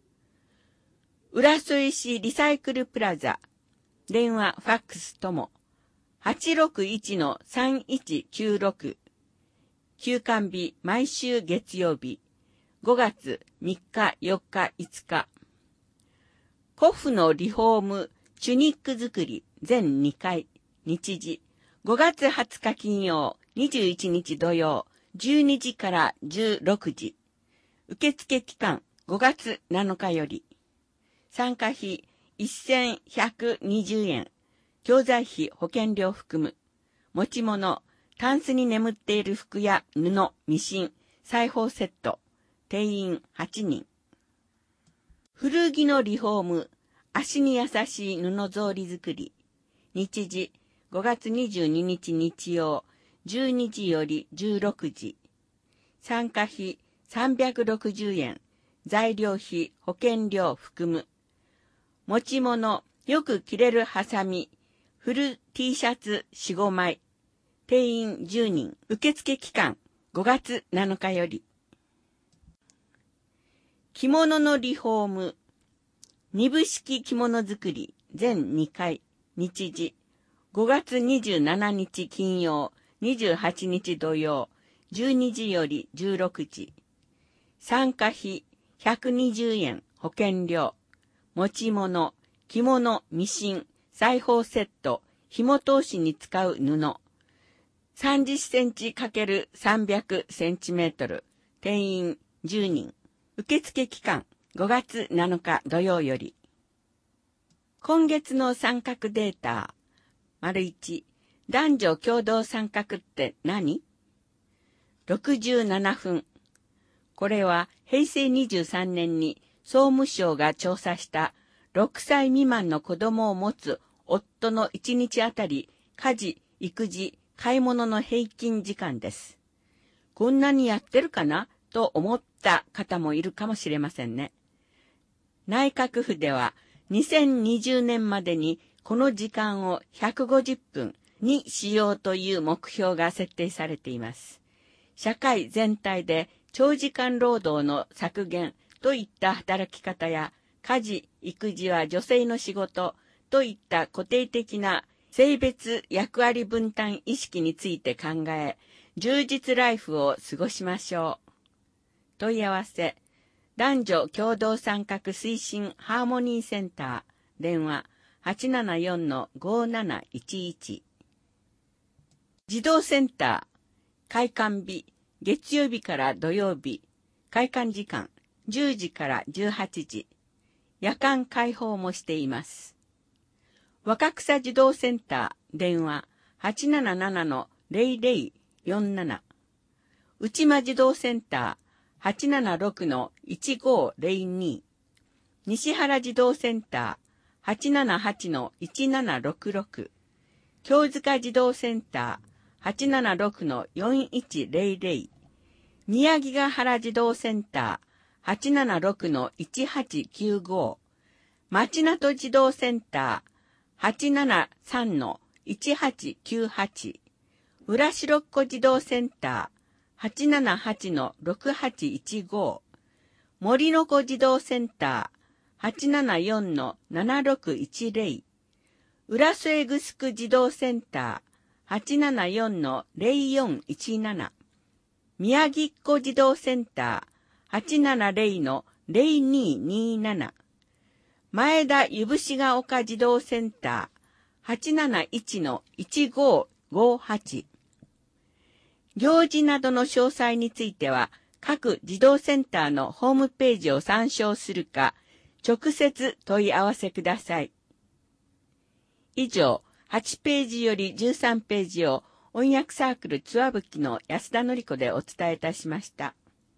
浦添市リサイクルプラザ。電話、ファックスとも、はちろくいちのさんいちきゅうろく。休館日、毎週月曜日。ごがつみっか、よっか、いつか。古布のリフォーム、チュニック作り、全にかい。日時。ごがつはつか金曜、にじゅういちにち土曜、じゅうにじからじゅうろくじ。受付期間、ごがつなのかより。参加費、せんひゃくにじゅうえん。教材費保険料含む。持ち物、タンスに眠っている服や布、ミシン、裁縫セット。定員はちにん。古着のリフォーム、足に優しい布草履作り。日時、ごがつにじゅうににち日曜、じゅうにじよりじゅうろくじ。参加費さんびゃくろくじゅうえん。材料費保険料含む。持ち物、よく着れるハサミ、フル T シャツよん、ごまい。定員じゅうにん。受付期間、ごがつなのかより。着物のリフォーム、二部式着物作り、全にかい。日時、ごがつにじゅうしちにち金曜、にじゅうはちにち土曜、じゅうにじよりじゅうろくじ。参加費ひゃくにじゅうえん保険料。持ち物、着物、ミシン、裁縫セット、紐通しに使う布。さんじゅっセンチ×さんびゃくセンチメートル。定員じゅうにん。受付期間ごがつなのか土曜より。今月の参画データ。丸いち、男女共同参画って何？ ろくじゅうななふん。これはへいせいにじゅうさんねんに総務省が調査したろくさい未満の子供を持つ夫のいちにちあたり家事、育児、買い物の平均時間です。こんなにやってるかなと思った方もいるかもしれませんね。内閣府ではにせんにじゅうねんまでにこの時間をひゃくごじゅっぷんにしようという目標が設定されています。社会全体で長時間労働の削減といった働き方や家事、育児は女性の仕事といった固定的な性別役割分担意識について考え、充実ライフを過ごしましょう。問い合わせ、男女共同参画推進ハーモニーセンター、電話 はちななよんのごなないちいち。児童センター、開館日、月曜日から土曜日、開館時間じゅうじからじゅうはちじ、夜間開放もしています。若草児童センター、電話 はちななななのゼロゼロよんなな。内間児童センター、はちななろくのいちごゼロに。西原児童センター、はちななはちのいちななろくろく。京塚児童センター、はちななろくのよんいちゼロゼロ。宮城ヶ原児童センター、 はちななろくのいちはちきゅうご、町名と児童センターはちななさんのいちはちきゅうはち、浦白子児童センターはちななはちのろくはちいちご、森の子児童センターはちななよんのななろくいちぜろ、浦添グスク児童センターはちななよんのぜろよんいちなな、宮城っ子児童センターはちななぜろのぜろにになな、前田ゆぶしが丘児童センターはちなないちのいちごごはち。行事などの詳細については、各児童センターのホームページを参照するか、直接問い合わせください。以上、はちページよりじゅうさんページを音訳サークルつわぶきの安田典子でお伝えいたしました。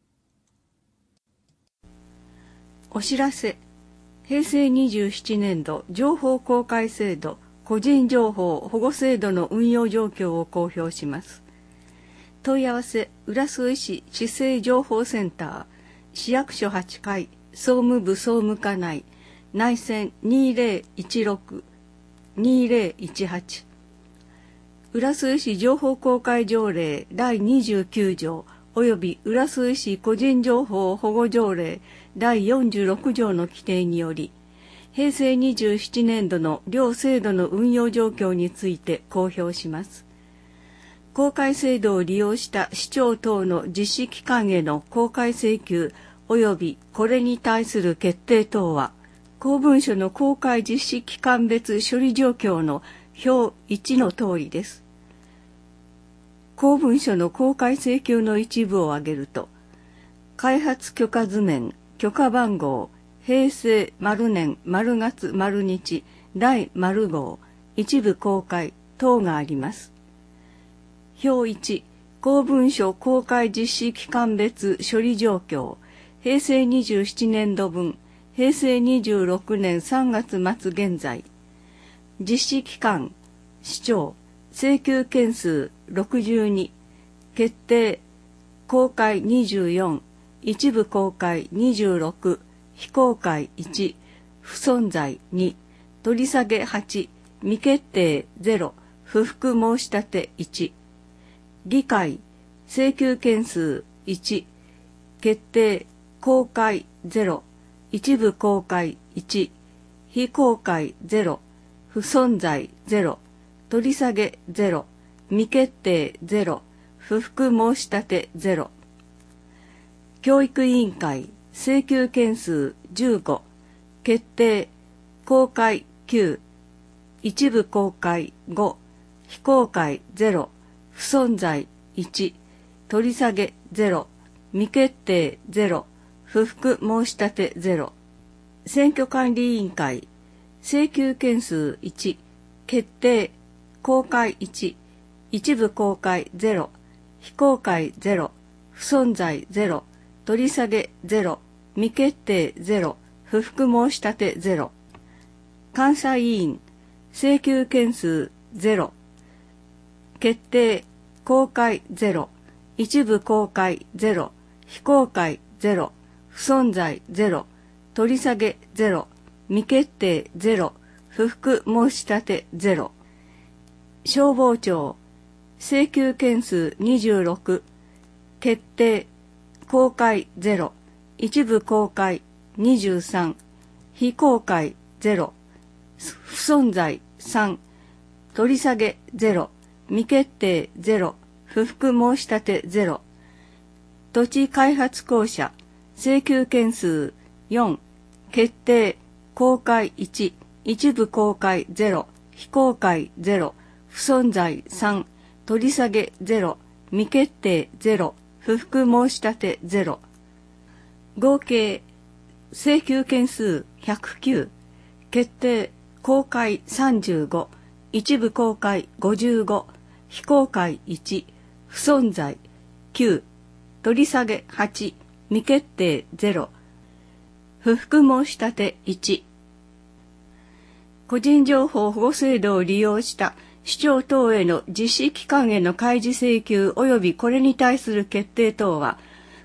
お知らせ。へいせいにじゅうななねん度情報公開制度個人情報保護制度の運用状況を公表します。問い合わせ浦添市市政情報センター市役所はちかい総務部総務課内内線にぜろいちろく にぜろいちはち、浦添市情報公開条例だいにじゅうきゅう条および浦添市個人情報保護条例だいよんじゅうろく条の規定により、へいせいにじゅうななねん度の両制度の運用状況について公表します。公開制度を利用した市長等の実施機関への公開請求及びこれに対する決定等は、公文書の公開実施機関別処理状況の表いちの通りです。公文書の公開請求の一部を挙げると、開発許可図面、許可番号、平成丸年丸月丸日第丸号、一部公開等があります。表いち、公文書公開実施機関別処理状況、へいせいにじゅうななねん度分、へいせいにじゅうろくねんさんがつ末現在、実施機関、市長、請求件数ろくじゅうに、決定、公開にじゅうよん、一部公開にじゅうろく、非公開いち、不存在に、取り下げはち、未決定ゼロ、不服申し立ていち、議会、請求件数いち、決定、公開ゼロ、一部公開いち、非公開ゼロ、不存在ゼロ、取り下げゼロ、未決定ゼロ、不服申し立てゼロ。教育委員会、請求件数じゅうご、決定、公開きゅう、一部公開ご、非公開ゼロ、不存在いち、取り下げゼロ、未決定ゼロ、不服申し立てゼロ。選挙管理委員会、請求件数いち、決定、公開いち、一部公開ゼロ、非公開ゼロ、不存在ゼロ、取り下げゼロ、未決定ゼロ、不服申し立てゼロ。監査委員、請求件数ゼロ、決定、公開ゼロ、一部公開ゼロ、非公開ゼロ、不存在ゼロ、取り下げゼロ、未決定ゼロ、不服申し立てゼロ。消防庁、請求件数にじゅうろく、決定、公開ゼロ、一部公開にじゅうさん、非公開ゼロ、不存在さん、取り下げゼロ、未決定ゼロ、不服申し立てゼロ。土地開発公社、請求件数よん、決定、公開いち、一部公開ゼロ、非公開ゼロ、不存在さん、取り下げゼロ、未決定ゼロ、不服申し立てゼロ。合計、請求件数ひゃくきゅう、決定、公開さんじゅうご、一部公開ごじゅうご、非公開いち、不存在きゅう、取り下げはち、未決定ゼロ、不服申し立ていち。個人情報保護制度を利用した市長等への実施機関への開示請求及びこれに対する決定等は、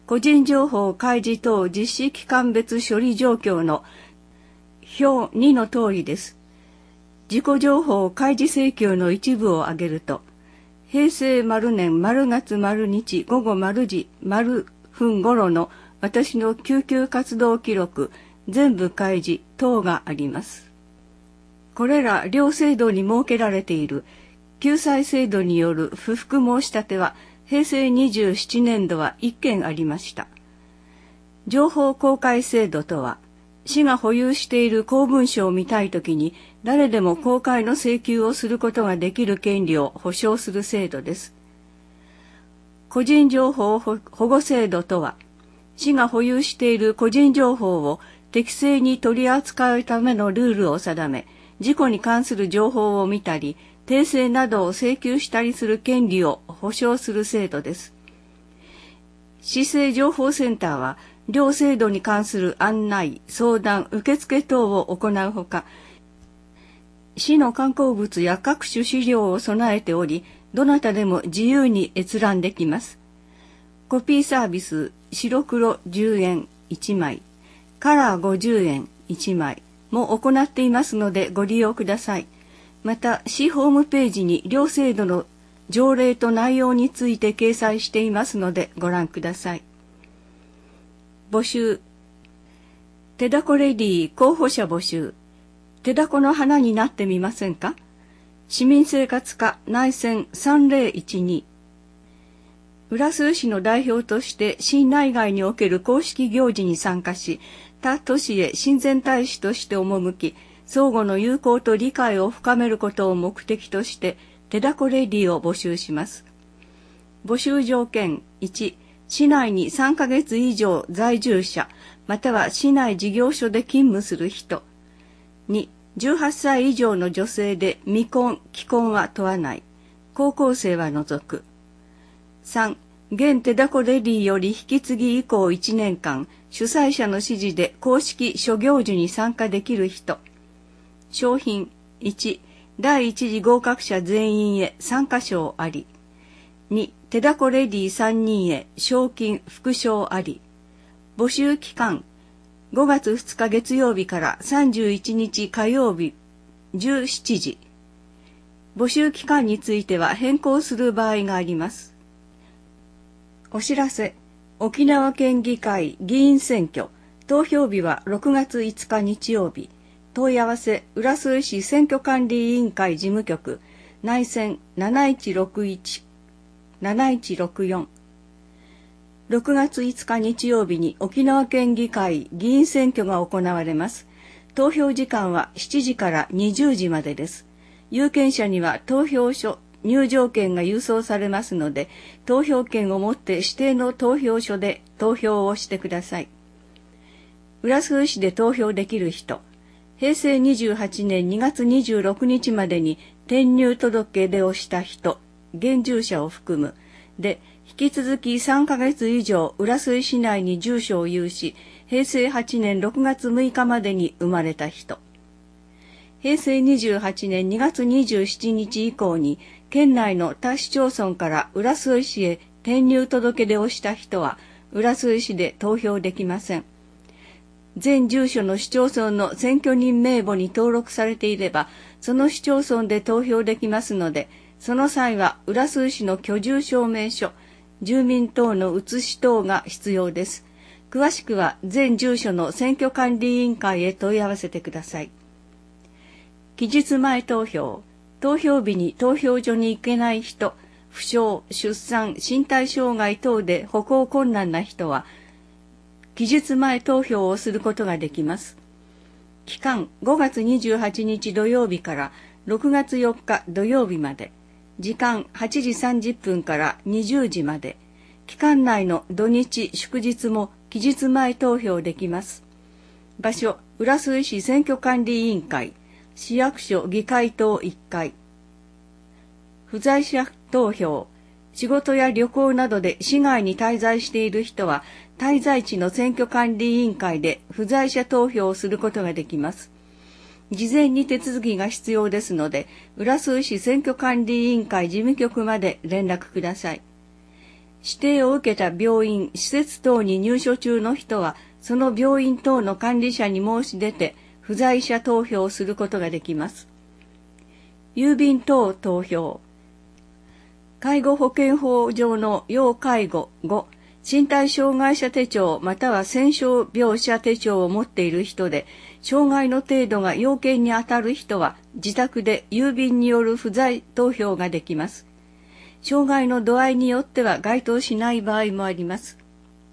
個人情報開示等実施機関別処理状況の表にの通りです。自己情報開示請求の一部を挙げると、平成丸年丸月丸日午後丸時丸分頃の私の救急活動記録全部開示等があります。これら両制度に設けられている救済制度による不服申し立ては平成にじゅうななねん度はいっけんありました。情報公開制度とは、市が保有している公文書を見たいときに誰でも公開の請求をすることができる権利を保障する制度です。個人情報保護制度とは、市が保有している個人情報を適正に取り扱うためのルールを定め、事故に関する情報を見たり、訂正などを請求したりする権利を保障する制度です。市政情報センターは、両制度に関する案内、相談、受付等を行うほか、市の観光物や各種資料を備えており、どなたでも自由に閲覧できます。コピーサービス、白黒じゅうえんいちまい、カラーごじゅうえんいちまいも行っていますのでご利用ください。また、市ホームページに両制度の条例と内容について掲載していますのでご覧ください。募集。手だこレディー候補者募集。手だこの花になってみませんか？市民生活課内線さんぜろいちに。浦添市の代表として市内外における公式行事に参加し、他都市へ親善大使として赴き、相互の友好と理解を深めることを目的として、手だこレディを募集します。募集条件いち、市内にさんかげつ以上在住者、または市内事業所で勤務する人。に、じゅうはっさい以上の女性で未婚、既婚は問わない。高校生は除く。さん、現手だこレディより引き継ぎ以降いちねんかん、主催者の指示で公式諸行事に参加できる人。賞品いち、第一次合格者全員へ参加賞あり。に、手だこレディさんにんへ賞金副賞あり。募集期間ごがつふつか月曜日からさんじゅういちにち火曜日じゅうしちじ。募集期間については変更する場合があります。お知らせ。沖縄県議会議員選挙。投票日はろくがついつか日曜日。問い合わせ、浦添市選挙管理委員会事務局、内線なないちろくいち、なないちろくよん。ろくがついつか日曜日に沖縄県議会議員選挙が行われます。投票時間はしちじからにじゅうじまでです。有権者には投票所、入場券が郵送されますので、投票券を持って指定の投票所で投票をしてください。浦添市で投票できる人、平成にじゅうはちねんにがつにじゅうろくにちまでに転入届出をした人、現住者を含む、で、引き続きさんかげつ以上浦添市内に住所を有し、平成はちねんろくがつむいかまでに生まれた人。平成にじゅうはちねんにがつにじゅうしちにち以降に、県内の他市町村から浦添市へ転入届出をした人は、浦添市で投票できません。全住所の市町村の選挙人名簿に登録されていれば、その市町村で投票できますので、その際は浦添市の居住証明書、住民等の写し等が必要です。詳しくは全住所の選挙管理委員会へ問い合わせてください。期日前投票、投票日に投票所に行けない人、負傷、出産、身体障害等で歩行困難な人は、期日前投票をすることができます。期間ごがつにじゅうはちにち土曜日からろくがつよっか土曜日まで。時間はちじさんじゅっぷんからにじゅうじまで。期間内の土日祝日も期日前投票できます。場所、浦添市選挙管理委員会、市役所議会棟いっかい。不在者投票、仕事や旅行などで市外に滞在している人は、滞在地の選挙管理委員会で不在者投票をすることができます。事前に手続きが必要ですので、浦添市選挙管理委員会事務局まで連絡ください。 指定を受けた病院、施設等に入所中の人は、その病院等の管理者に申し出て、不在者投票をすることができます。郵便等投票。介護保険法上の要介護ご、身体障害者手帳または戦傷病者手帳を持っている人で、障害の程度が要件にあたる人は、自宅で郵便による不在投票ができます。障害の度合いによっては該当しない場合もあります。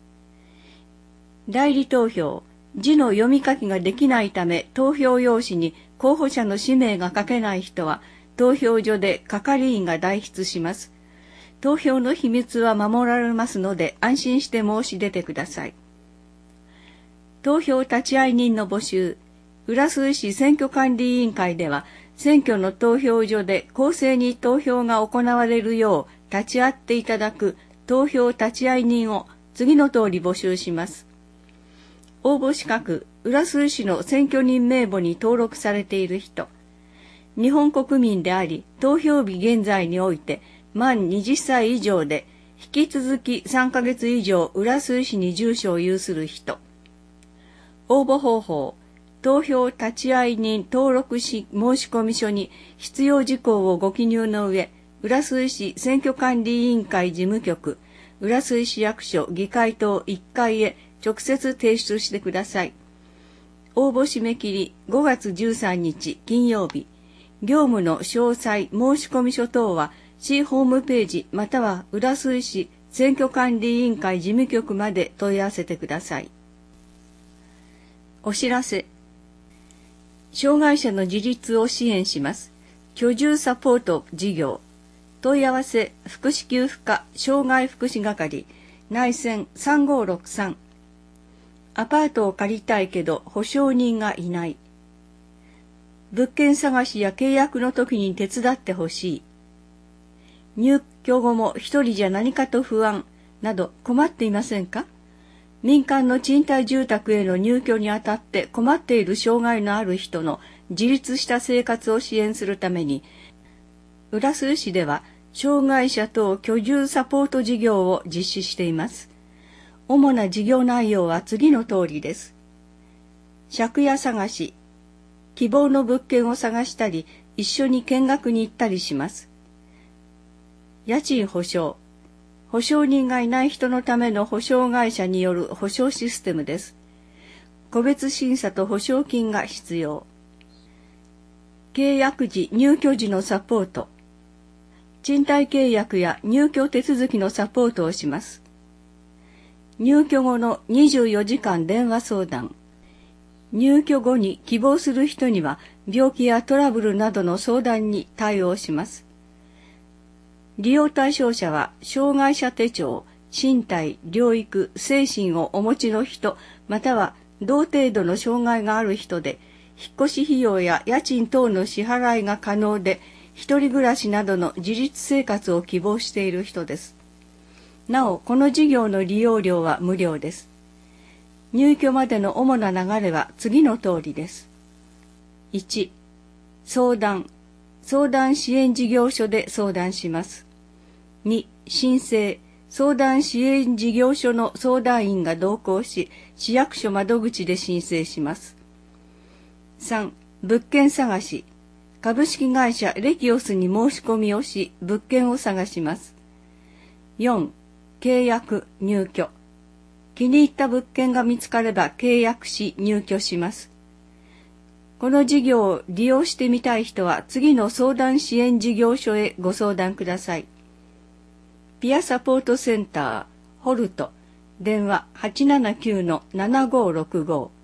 代理投票。字の読み書きができないため、投票用紙に候補者の氏名が書けない人は、投票所で係員が代筆します。投票の秘密は守られますので、安心して申し出てください。投票立会人の募集。浦添市選挙管理委員会では、選挙の投票所で公正に投票が行われるよう立ち会っていただく投票立会人を次の通り募集します。応募資格、浦添市の選挙人名簿に登録されている人、日本国民であり、投票日現在において満はたち以上で、引き続きさんかげつ以上浦添市に住所を有する人。応募方法、投票立会人登録し申込書に必要事項をご記入の上、浦添市選挙管理委員会事務局、浦添市役所議会棟いっかいへ直接提出してください。応募締め切りごがつじゅうさんにち金曜日。業務の詳細申込書等は市ホームページまたは浦添市選挙管理委員会事務局まで問い合わせてください。お知らせ。障害者の自立を支援します。居住サポート事業。問い合わせ、福祉給付課障害福祉係、内線さんごーろくさん。アパートを借りたいけど保証人がいない。物件探しや契約の時に手伝ってほしい。入居後も一人じゃ何かと不安など困っていませんか？民間の賃貸住宅への入居にあたって困っている障害のある人の自立した生活を支援するために、浦添市では障害者等居住サポート事業を実施しています。主な事業内容は次の通りです。借家探し、希望の物件を探したり、一緒に見学に行ったりします。家賃保証。保証人がいない人のための保証会社による保証システムです。個別審査と保証金が必要。契約時、入居時のサポート。賃貸契約や入居手続きのサポートをします。入居後のにじゅうよじかん電話相談。入居後に希望する人には病気やトラブルなどの相談に対応します。利用対象者は障害者手帳、身体、療育、精神をお持ちの人、または同程度の障害がある人で、引っ越し費用や家賃等の支払いが可能で、一人暮らしなどの自立生活を希望している人です。なお、この事業の利用料は無料です。入居までの主な流れは次の通りです。いち、相談。相談支援事業所で相談します。に、申請。相談支援事業所の相談員が同行し、市役所窓口で申請します。さん、物件探し。株式会社レキオスに申し込みをし、物件を探します。よん、契約、入居。気に入った物件が見つかれば契約し入居します。この事業を利用してみたい人は次の相談支援事業所へご相談ください。ピアサポートセンター、ホルト、電話 はちななきゅうのななごろくご。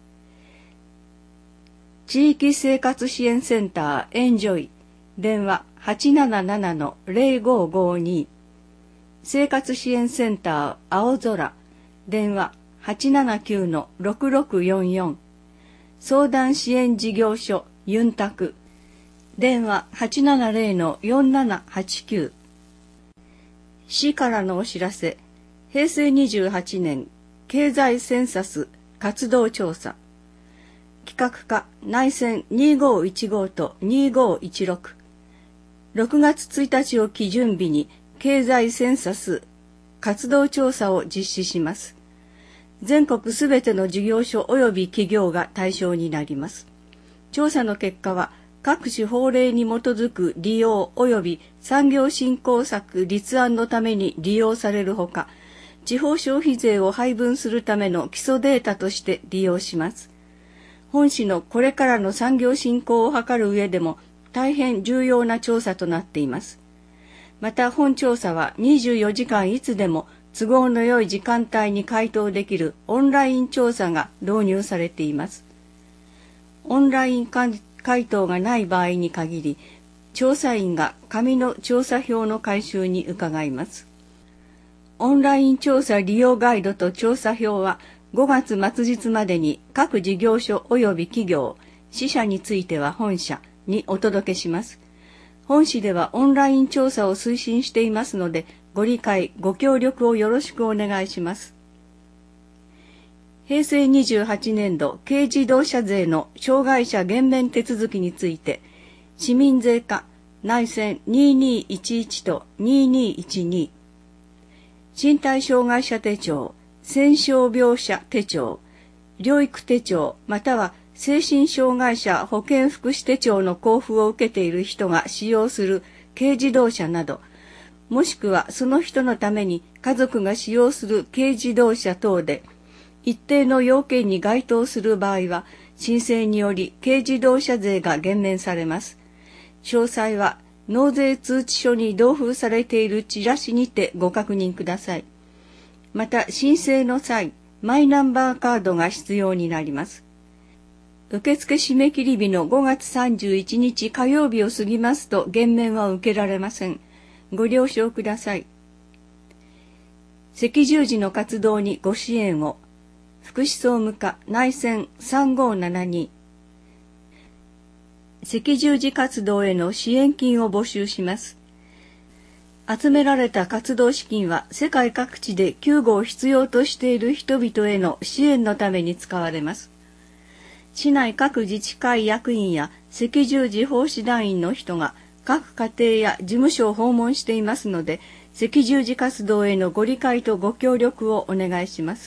地域生活支援センター、エンジョイ、電話 はちななななのぜろごごに。生活支援センター、青空、電話 はちななきゅうのろくろくよんよん。相談支援事業所ユンタク、電話 はちななぜろのよんななはちきゅう。市からのお知らせ。へいせいにじゅうはちねん経済センサス活動調査。企画課内線にごいちごとにごいちろく。ろくがつついたちを基準日に経済センサス活動調査を実施します。全国すべての事業所及び企業が対象になります。調査の結果は、各種法令に基づく利用及び産業振興策立案のために利用されるほか、地方消費税を配分するための基礎データとして利用します。本市のこれからの産業振興を図る上でも大変重要な調査となっています。また本調査はにじゅうよじかんいつでも都合の良い時間帯に回答できるオンライン調査が導入されています。オンライン回答がない場合に限り、調査員が紙の調査票の回収に伺います。オンライン調査利用ガイドと調査票はごがつ末日までに各事業所及び企業、支社については本社にお届けします。本市ではオンライン調査を推進していますので、ご理解、ご協力をよろしくお願いします。へいせいにじゅうはちねんど軽自動車税の障害者減免手続きについて、市民税課内線ににいちいちとににいちに、身体障害者手帳、戦傷病者手帳、療育手帳または精神障害者保健福祉手帳の交付を受けている人が使用する軽自動車など、もしくはその人のために家族が使用する軽自動車等で、一定の要件に該当する場合は、申請により軽自動車税が減免されます。詳細は納税通知書に同封されているチラシにてご確認ください。また申請の際、マイナンバーカードが必要になります。受付締め切り日のごがつさんじゅういちにち火曜日を過ぎますと減免は受けられません。ご了承ください。赤十字の活動にご支援を。福祉総務課内線さんごーななに。赤十字活動への支援金を募集します。集められた活動資金は世界各地で救護を必要としている人々への支援のために使われます。市内各自治会役員や赤十字奉仕団員の人が各家庭や事務所を訪問していますので、赤十字活動へのご理解とご協力をお願いします。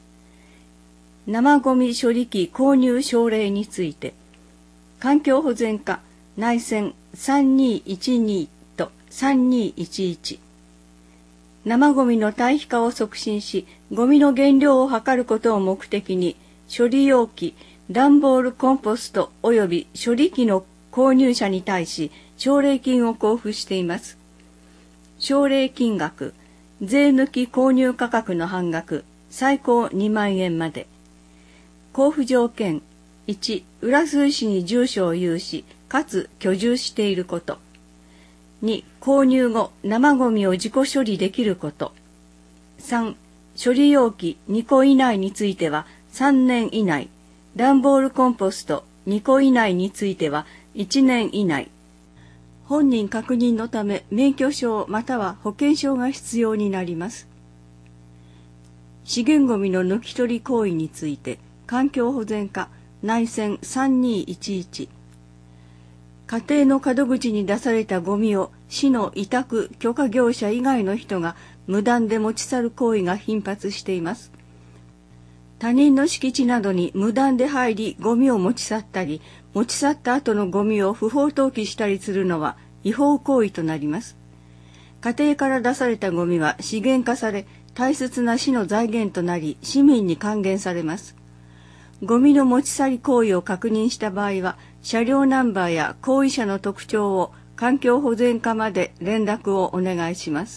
生ゴミ処理機購入奨励について、環境保全課内線さんにいちにとさんにいちいち。生ゴミの堆肥化を促進し、ゴミの減量を図ることを目的に、処理容器、段ボールコンポスト及び処理機の購入者に対し、奨励金を交付しています。奨励金額、税抜き購入価格の半額、最高にまんえんまで。交付条件、いち、浦添市に住所を有し、かつ居住していること。に、購入後、生ゴミを自己処理できること。さん、処理容器にこ以内についてはさんねん以内、段ボールコンポストにこ以内についてはいちねん以内。本人確認のため免許証または保険証が必要になります。資源ゴミの抜き取り行為について、環境保全課内線さんにいちいち。家庭の門口に出されたゴミを市の委託許可業者以外の人が無断で持ち去る行為が頻発しています。他人の敷地などに無断で入りゴミを持ち去ったり、持ち去った後のゴミを不法投棄したりするのは違法行為となります。家庭から出されたゴミは資源化され、大切な市の財源となり、市民に還元されます。ゴミの持ち去り行為を確認した場合は、車両ナンバーや行為者の特徴を環境保全課まで連絡をお願いします。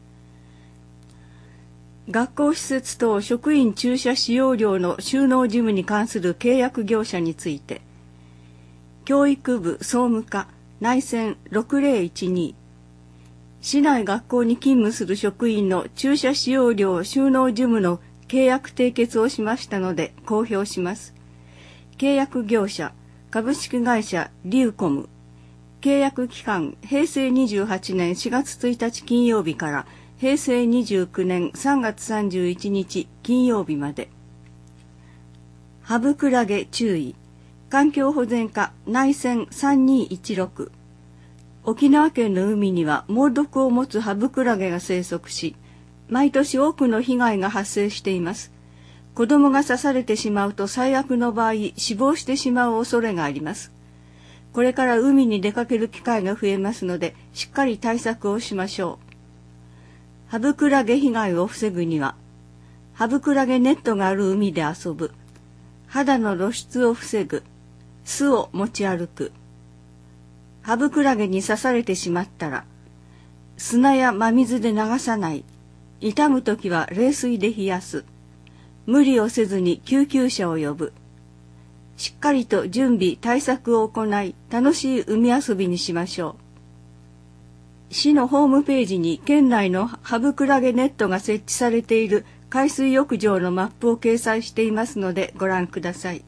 学校施設等職員駐車使用料の収納事務に関する契約業者について、教育部総務課内線ろくぜろいちに、市内学校に勤務する職員の駐車使用料収納事務の契約締結をしましたので公表します。契約業者株式会社リューコム、契約期間へいせいにじゅうはちねんしがつついたち金曜日からへいせいにじゅうきゅうねんさんがつさんじゅういちにち金曜日まで。ハブクラゲ注意、環境保全課内線さんにいちろく。沖縄県の海には猛毒を持つハブクラゲが生息し、 毎年多くの被害が発生しています。子供が刺されてしまうと最悪の場合死亡してしまう恐れがあります。これから海に出かける機会が増えますので、しっかり対策をしましょう。ハブクラゲ被害を防ぐには、ハブクラゲネットがある海で遊ぶ、肌の露出を防ぐ、巣を持ち歩く、ハブクラゲに刺されてしまったら、砂や真水で流さない、痛むときは冷水で冷やす、無理をせずに救急車を呼ぶ、しっかりと準備対策を行い楽しい海遊びにしましょう。市のホームページに県内のハブクラゲネットが設置されている海水浴場のマップを掲載していますのでご覧ください。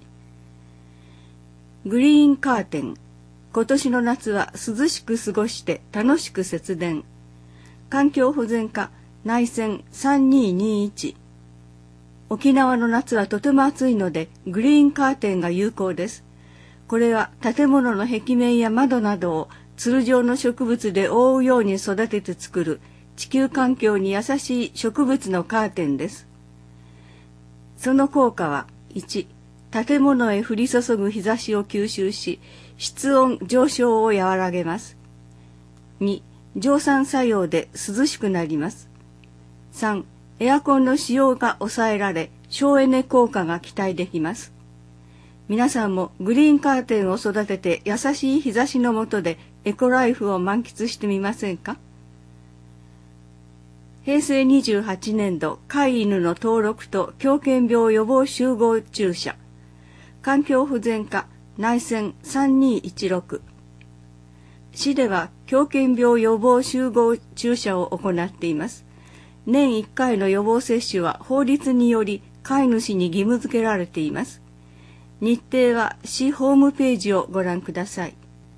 グリーンカーテン。今年の夏は涼しく過ごして楽しく節電。環境保全課内線さんにーにーいち。沖縄の夏はとても暑いのでグリーンカーテンが有効です。これは建物の壁面や窓などをつる状の植物で覆うように育てて作る地球環境に優しい植物のカーテンです。その効果はいち、建物へ降り注ぐ日差しを吸収し、室温上昇を和らげます。に、蒸散作用で涼しくなります。さん、エアコンの使用が抑えられ、省エネ効果が期待できます。皆さんもグリーンカーテンを育てて優しい日差しの下でエコライフを満喫してみませんか？へいせいにじゅうはちねんど飼い犬の登録と狂犬病予防集合注射。環境保全課内線さんにーいちろく。市では狂犬病予防集合注射を行っています。年いっかいの予防接種は法律により飼い主に義務付けられています。日程は市ホームページをご覧ください。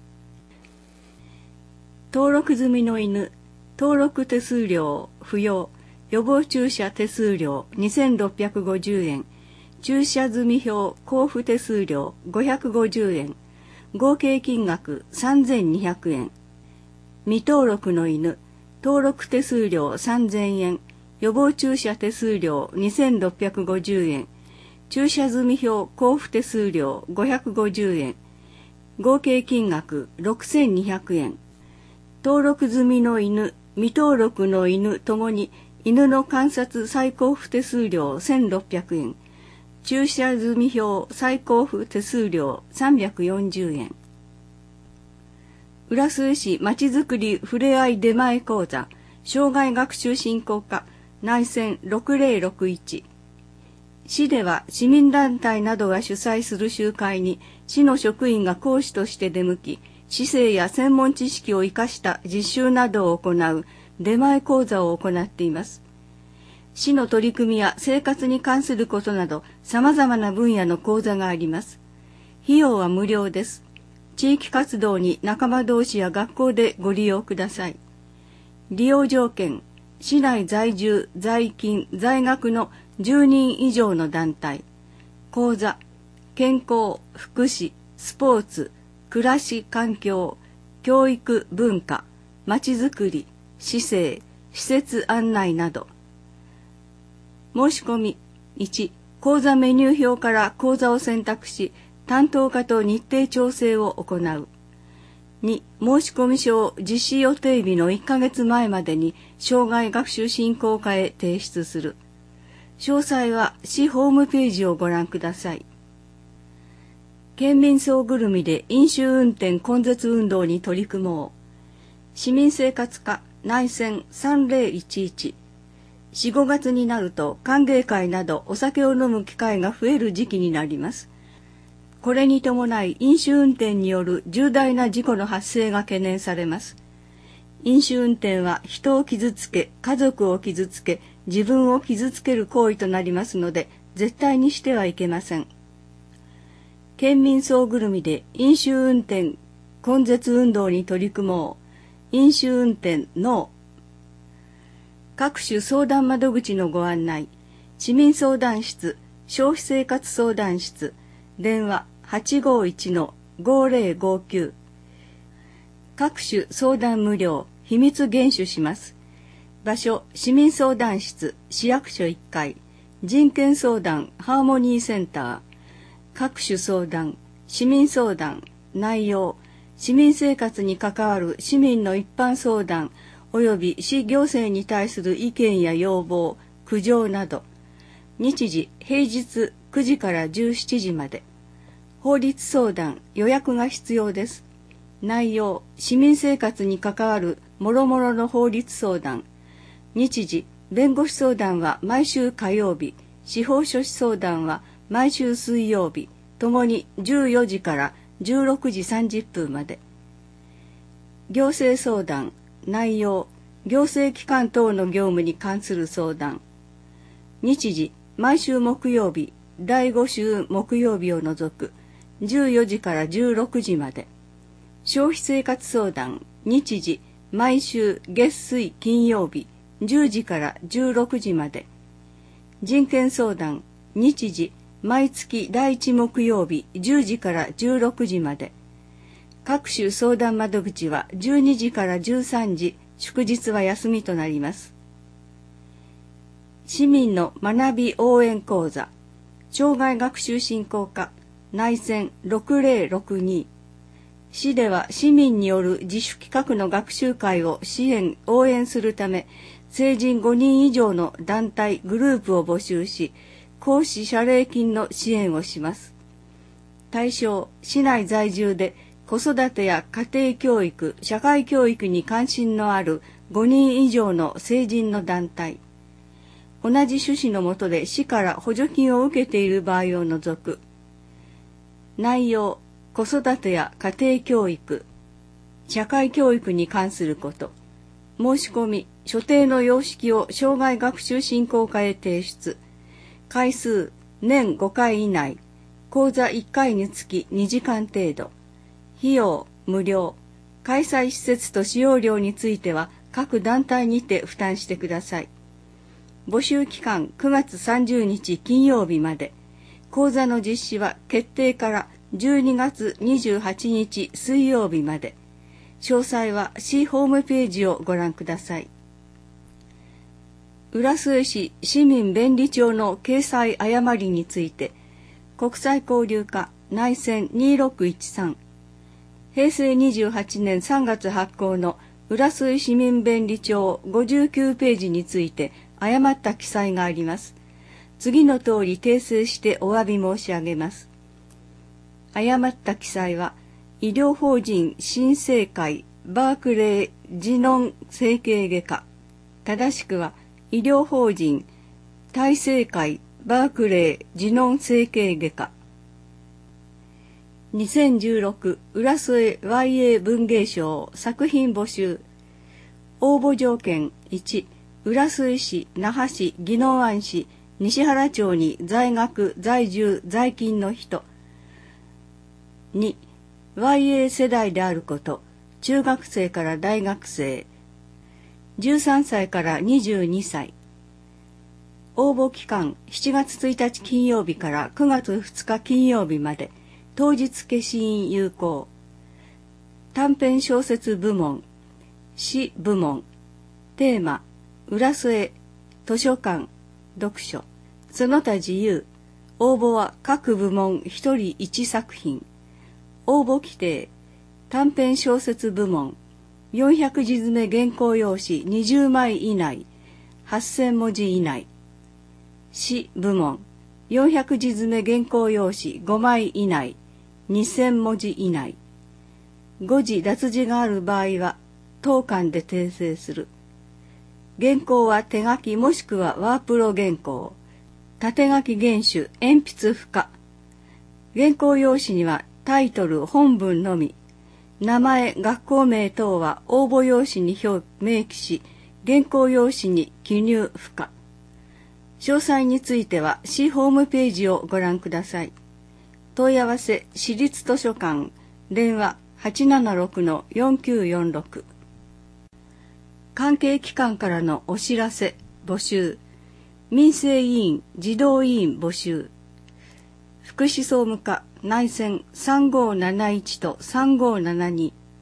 登録済みの犬、登録手数料不要、予防注射手数料にせんろっぴゃくごじゅうえん、注射済み票交付手数料ごひゃくごじゅうえん、合計金額さんぜんにひゃくえん。未登録の犬、登録手数料さんぜんえん、予防注射手数料にせんろっぴゃくごじゅうえん、注射済み票交付手数料ごひゃくごじゅうえん、合計金額ろくせんにひゃくえん。登録済みの犬、未登録の犬ともに犬の観察再交付手数料せんろっぴゃくえん、注射済み票再交付手数料さんびゃくよんじゅうえん。浦添市まちづくりふれあい出前講座、障害学習振興課内線ろくぜろろくいち。市では市民団体などが主催する集会に市の職員が講師として出向き、市政や専門知識を生かした実習などを行う出前講座を行っています。市の取り組みや生活に関することなど様々な分野の講座があります。費用は無料です。地域活動に仲間同士や学校でご利用ください。利用条件、市内在住、在勤、在学のじゅうにん以上の団体。講座、健康、福祉、スポーツ、暮らし、環境、教育、文化、まちづくり、市政、施設案内など。申し込み、いち、講座メニュー表から講座を選択し、担当課と日程調整を行う。に、申し込み書を実施予定日のいっかげつまえまでに障害学習振興課へ提出する。詳細は市ホームページをご覧ください。県民総ぐるみで飲酒運転根絶運動に取り組もう。市民生活課内線さんぜろいちいち。よん、ごがつになると歓迎会などお酒を飲む機会が増える時期になります。これに伴い飲酒運転による重大な事故の発生が懸念されます。飲酒運転は人を傷つけ、家族を傷つけ、自分を傷つける行為となりますので、絶対にしてはいけません。県民総ぐるみで飲酒運転根絶運動に取り組もう。飲酒運転ノー。各種相談窓口のご案内。市民相談室、消費生活相談室、電話 はちごいちのごぜろごきゅう。各種相談無料、秘密厳守します。 場所、市民相談室、市役所いっかい、人権相談、ハーモニーセンター、各種相談、市民相談、内容、市民生活に関わる市民の一般相談、及び市行政に対する意見や要望、苦情など、日時、平日くじからじゅうしちじまで。法律相談、予約が必要です。内容、市民生活に関わる諸々の法律相談。日時、弁護士相談は毎週火曜日、司法書士相談は毎週水曜日、ともにじゅうよじからじゅうろくじさんじゅっぷんまで。行政相談、内容、行政機関等の業務に関する相談。日時、毎週木曜日、だいご週木曜日を除くじゅうよじからじゅうろくじまで。消費生活相談、日時、毎週月水金曜日、じゅうじからじゅうろくじまで。人権相談、日時、毎月だいいち木曜日、じゅうじからじゅうろくじまで。各種相談窓口はじゅうにじからじゅうさんじ、祝日は休みとなります。市民の学び応援講座、障害学習振興課、内線ろくぜろろくに。市では市民による自主企画の学習会を支援・応援するため、成人ごにん以上の団体・グループを募集し、講師謝礼金の支援をします。対象、市内在住で子育てや家庭教育、社会教育に関心のあるごにん以上の成人の団体。同じ趣旨のもとで市から補助金を受けている場合を除く。内容、子育てや家庭教育、社会教育に関すること。申し込み、所定の様式を障害学習振興課へ提出。回数、年ごかい以内。講座いっかいにつきにじかん程度。費用、無料。開催施設と使用料については各団体にて負担してください。募集期間くがつさんじゅうにち金曜日まで。講座の実施は決定からじゅうにがつにじゅうはちにち水曜日まで。詳細は市ホームページをご覧ください。浦添市市民弁理帳の掲載誤りについて、国際交流課内線にろくいちさん。平成にじゅうはちねんさんがつ発行の浦添市民弁理帳ごじゅうきゅうページについて誤った記載があります。次の通り訂正してお詫び申し上げます。誤った記載は、医療法人新生会バークレージノン整形外科。正しくは、医療法人大生会バークレージノン整形外科。にせんじゅうろく浦添 ワイエー 文芸賞作品募集。応募条件いち、浦添市、那覇市、宜野湾市、西原町に在学、在住、在勤の人。に、ワイエー 世代であること、中学生から大学生、じゅうさんさいからにじゅうにさい。応募期間しちがつついたち金曜日からくがつふつか金曜日まで、当日消印有効。短編小説部門、詩部門、テーマ、浦添、図書館、読書、その他自由。応募は各部門ひとりいちさく品。応募規定、短編小説部門、よんひゃくじづめ原稿用紙にじゅうまい以内、はっせんもじ以内。詩部門、よんひゃくじづめ原稿用紙ごまい以内、にせんもじ以内。誤字脱字がある場合は、当館で訂正する。原稿は手書きもしくはワープロ原稿。縦書き原種、鉛筆不可。原稿用紙にはタイトル、本文のみ。名前、学校名等は応募用紙に表明記し、原稿用紙に記入不可。詳細については市ホームページをご覧ください。問い合わせ、市立図書館、電話 はちななろくのよんきゅうよんろく。関係機関からのお知らせ、募集。民生委員、児童委員募集。福祉総務課内線さんごーなないちとさんごーななに。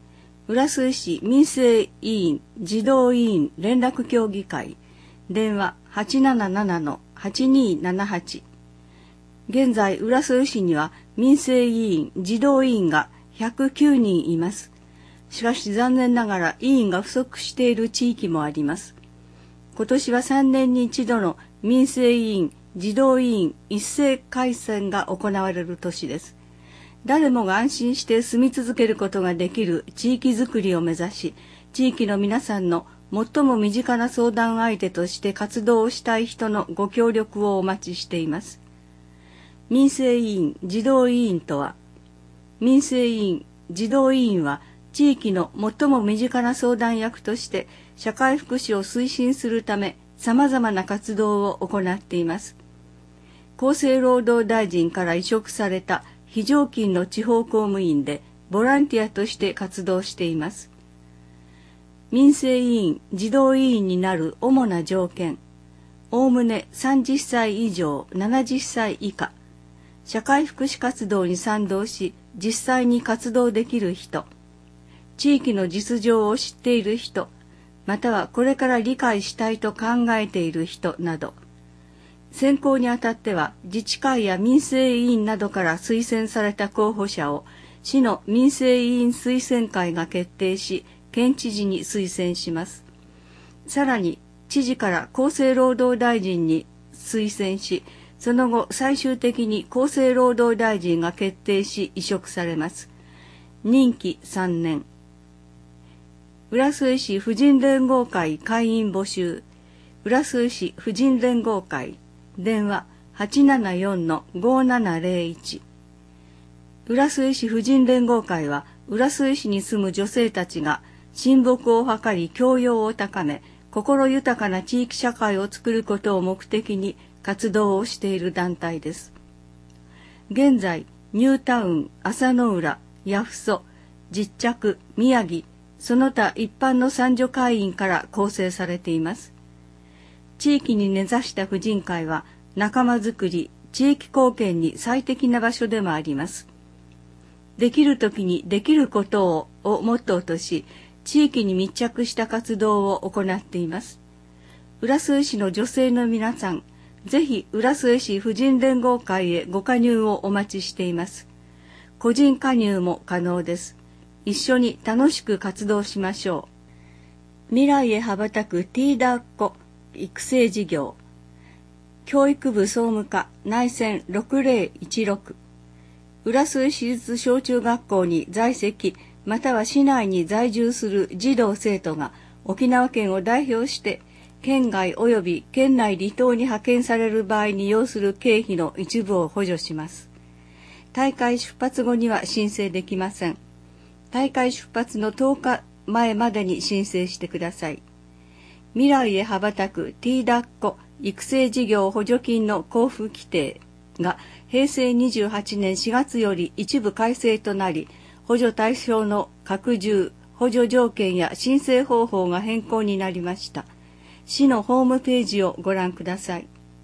浦添市民生委員児童委員連絡協議会電話 はちななななのはちにーななはち。現在浦添市には民生委員児童委員がひゃくきゅうにんいます。しかし残念ながら委員が不足している地域もあります。今年はさんねんに一度の民生委員児童委員一斉改選が行われる年です。誰もが安心して住み続けることができる地域づくりを目指し、地域の皆さんの最も身近な相談相手として活動をしたい人のご協力をお待ちしています。民生委員児童委員とは、民生委員児童委員は地域の最も身近な相談役として社会福祉を推進するため様々な活動を行っています。厚生労働大臣から委嘱された非常勤の地方公務員でボランティアとして活動しています。民生委員児童委員になる主な条件、おおむねさんじゅっさい以上ななじゅっさい以下、社会福祉活動に賛同し実際に活動できる人、地域の実情を知っている人、またはこれから理解したいと考えている人など、選考にあたっては自治会や民生委員などから推薦された候補者を市の民生委員推薦会が決定し、県知事に推薦します。さらに知事から厚生労働大臣に推薦し、その後最終的に厚生労働大臣が決定し委嘱されます。任期さんねん。浦添市婦人連合会会員募集。浦添市婦人連合会電話 はちななよんのごななゼロいち。浦添市婦人連合会は浦添市に住む女性たちが親睦を図り教養を高め、心豊かな地域社会を作ることを目的に活動をしている団体です。現在、ニュータウン、浅野浦、八房、実着、宮城、その他一般の参助会員から構成されています。地域に根ざした婦人会は仲間づくり、地域貢献に最適な場所でもあります。できるときにできることををモットーとし、地域に密着した活動を行っています。浦添市の女性の皆さん、ぜひ浦添市婦人連合会へご加入をお待ちしています。個人加入も可能です。一緒に楽しく活動しましょう。未来へ羽ばたくティーダーっ子育成事業。教育部総務課内線ろくゼロいちろく。浦添市立小中学校に在籍または市内に在住する児童生徒が沖縄県を代表して県外及び県内離島に派遣される場合に要する経費の一部を補助します。大会出発後には申請できません。大会出発のとおかまえまでに申請してください。未来へ羽ばたくティーダッコ育成事業補助金の交付規定がへいせいにじゅうはちねんしがつより一部改正となり、補助対象の拡充、補助条件や申請方法が変更になりました。市のホームページをご覧ください。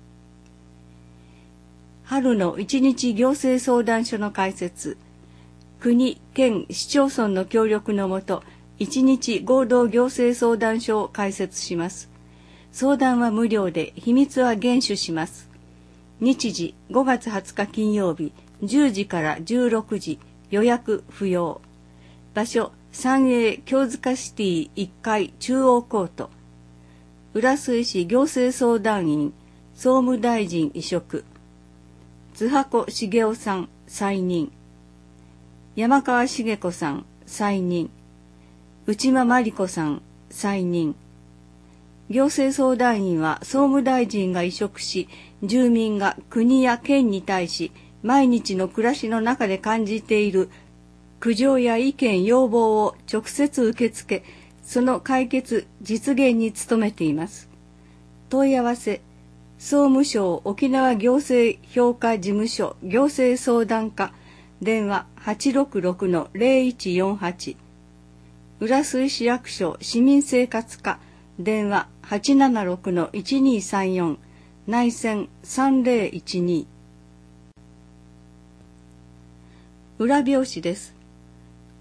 春の一日行政相談所の開設。国、県、市町村の協力のもと、一日合同行政相談所を開設します。相談は無料で、秘密は厳守します。日時ごがつはつか金曜日、じゅうじからじゅうろくじ、予約不要。場所、三栄京塚シティいっかい中央コート。浦添市行政相談員、総務大臣委嘱。津箱茂雄さん、再任。山川茂子さん、再任。内間真理子さん、再任。行政相談員は総務大臣が委嘱し、住民が国や県に対し、毎日の暮らしの中で感じている苦情や意見要望を直接受け付け、その解決実現に努めています。問い合わせ、総務省沖縄行政評価事務所行政相談課電話 はちろくろくのゼロいちよんはち。浦添市役所市民生活課電話 はちななろくのいちにさんよん 内線さんゼロいちに。裏表紙です。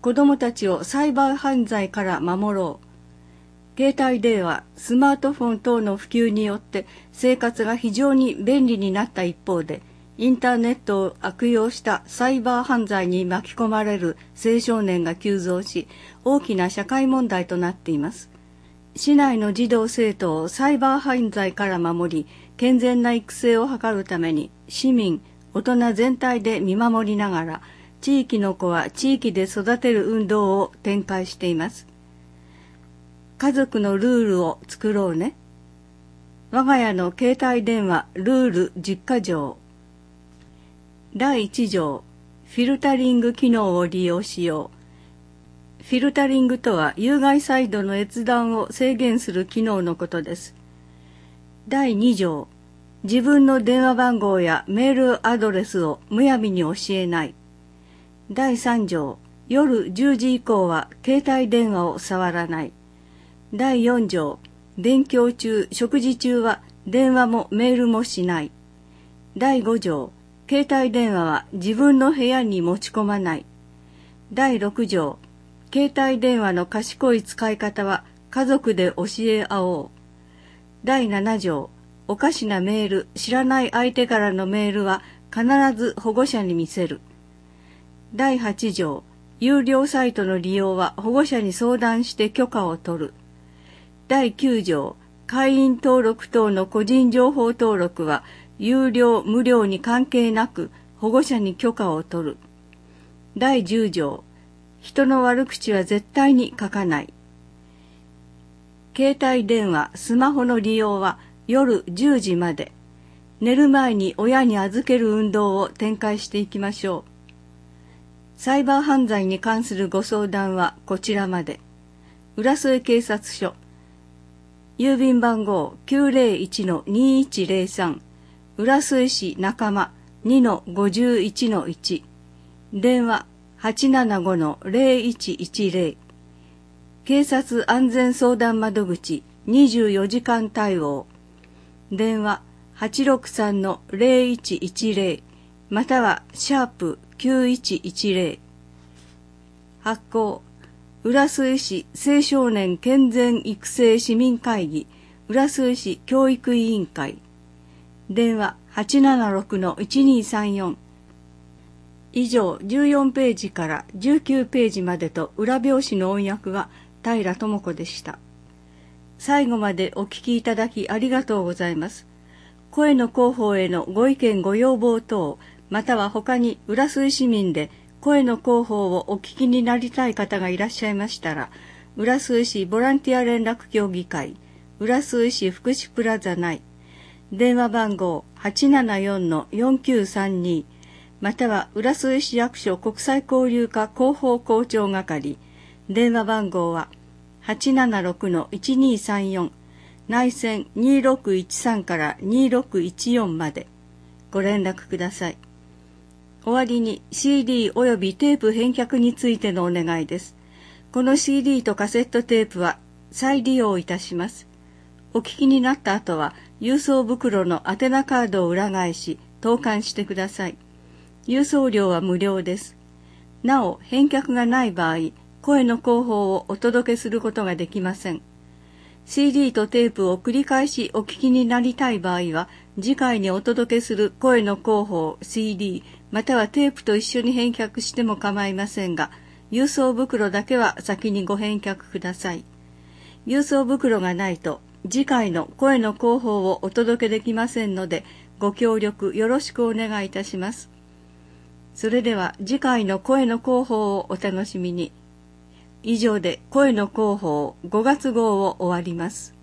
子どもたちをサイバー犯罪から守ろう。携帯電話、スマートフォン等の普及によって生活が非常に便利になった一方で、インターネットを悪用したサイバー犯罪に巻き込まれる青少年が急増し、大きな社会問題となっています。市内の児童生徒をサイバー犯罪から守り、健全な育成を図るために、市民、大人全体で見守りながら、地域の子は地域で育てる運動を展開しています。家族のルールを作ろうね。我が家の携帯電話ルールじゅっか条。だいいち条、フィルタリング機能を利用しよう。フィルタリングとは有害サイトの閲覧を制限する機能のことです。だいに条、自分の電話番号やメールアドレスをむやみに教えない。だいさん条、夜じゅうじ以降は携帯電話を触らない。だいよん条、勉強中、食事中は電話もメールもしない。だいご条、携帯電話は自分の部屋に持ち込まない。だいろく条、携帯電話の賢い使い方は家族で教え合おう。だいなな条、おかしなメール、知らない相手からのメールは必ず保護者に見せる。だいはち条、有料サイトの利用は保護者に相談して許可を取る。だいきゅう条、会員登録等の個人情報登録は有料無料に関係なく保護者に許可を取る。だいじゅう条、人の悪口は絶対に書かない。携帯電話、スマホの利用は夜じゅうじまで。寝る前に親に預ける運動を展開していきましょう。サイバー犯罪に関するご相談はこちらまで。浦添警察署。郵便番号 きゅうぜろいちのにいちぜろさん、浦添市仲間 にのごじゅういちのいち、電話 はちななごのぜろいちいちぜろ、警察安全相談窓口にじゅうよじかん対応、電話 はちろくさんのぜろいちいちぜろ、またはシャープきゅういちいちぜろ、発行浦添市青少年健全育成市民会議浦添市教育委員会、電話 はちななろくのいちにさんよん。以上じゅうよんページからじゅうきゅうページまでと裏表紙の音訳は平智子でした。最後までお聞きいただきありがとうございます。声の広報へのご意見ご要望等、または他に浦添市民で声の広報をお聞きになりたい方がいらっしゃいましたら、浦添市ボランティア連絡協議会、浦添市福祉プラザ内、電話番号 はちななよんのよんきゅうさんに、または浦添市役所国際交流課広報広聴係、電話番号は はちななろくのいちにさんよん、内線にろくいちさんからにろくいちよんまでご連絡ください。終わりに シーディー およびテープ返却についてのお願いです。この シーディー とカセットテープは再利用いたします。お聞きになった後は郵送袋の宛名カードを裏返し投函してください。郵送料は無料です。なお返却がない場合、声の広報をお届けすることができません。シーディー とテープを繰り返しお聞きになりたい場合は、次回にお届けする声の広報 シーディー またはテープと一緒に返却しても構いませんが、郵送袋だけは先にご返却ください。郵送袋がないと次回の声の広報をお届けできませんので、ご協力よろしくお願いいたします。それでは次回の声の広報をお楽しみに。以上で声の広報ごがつ号を終わります。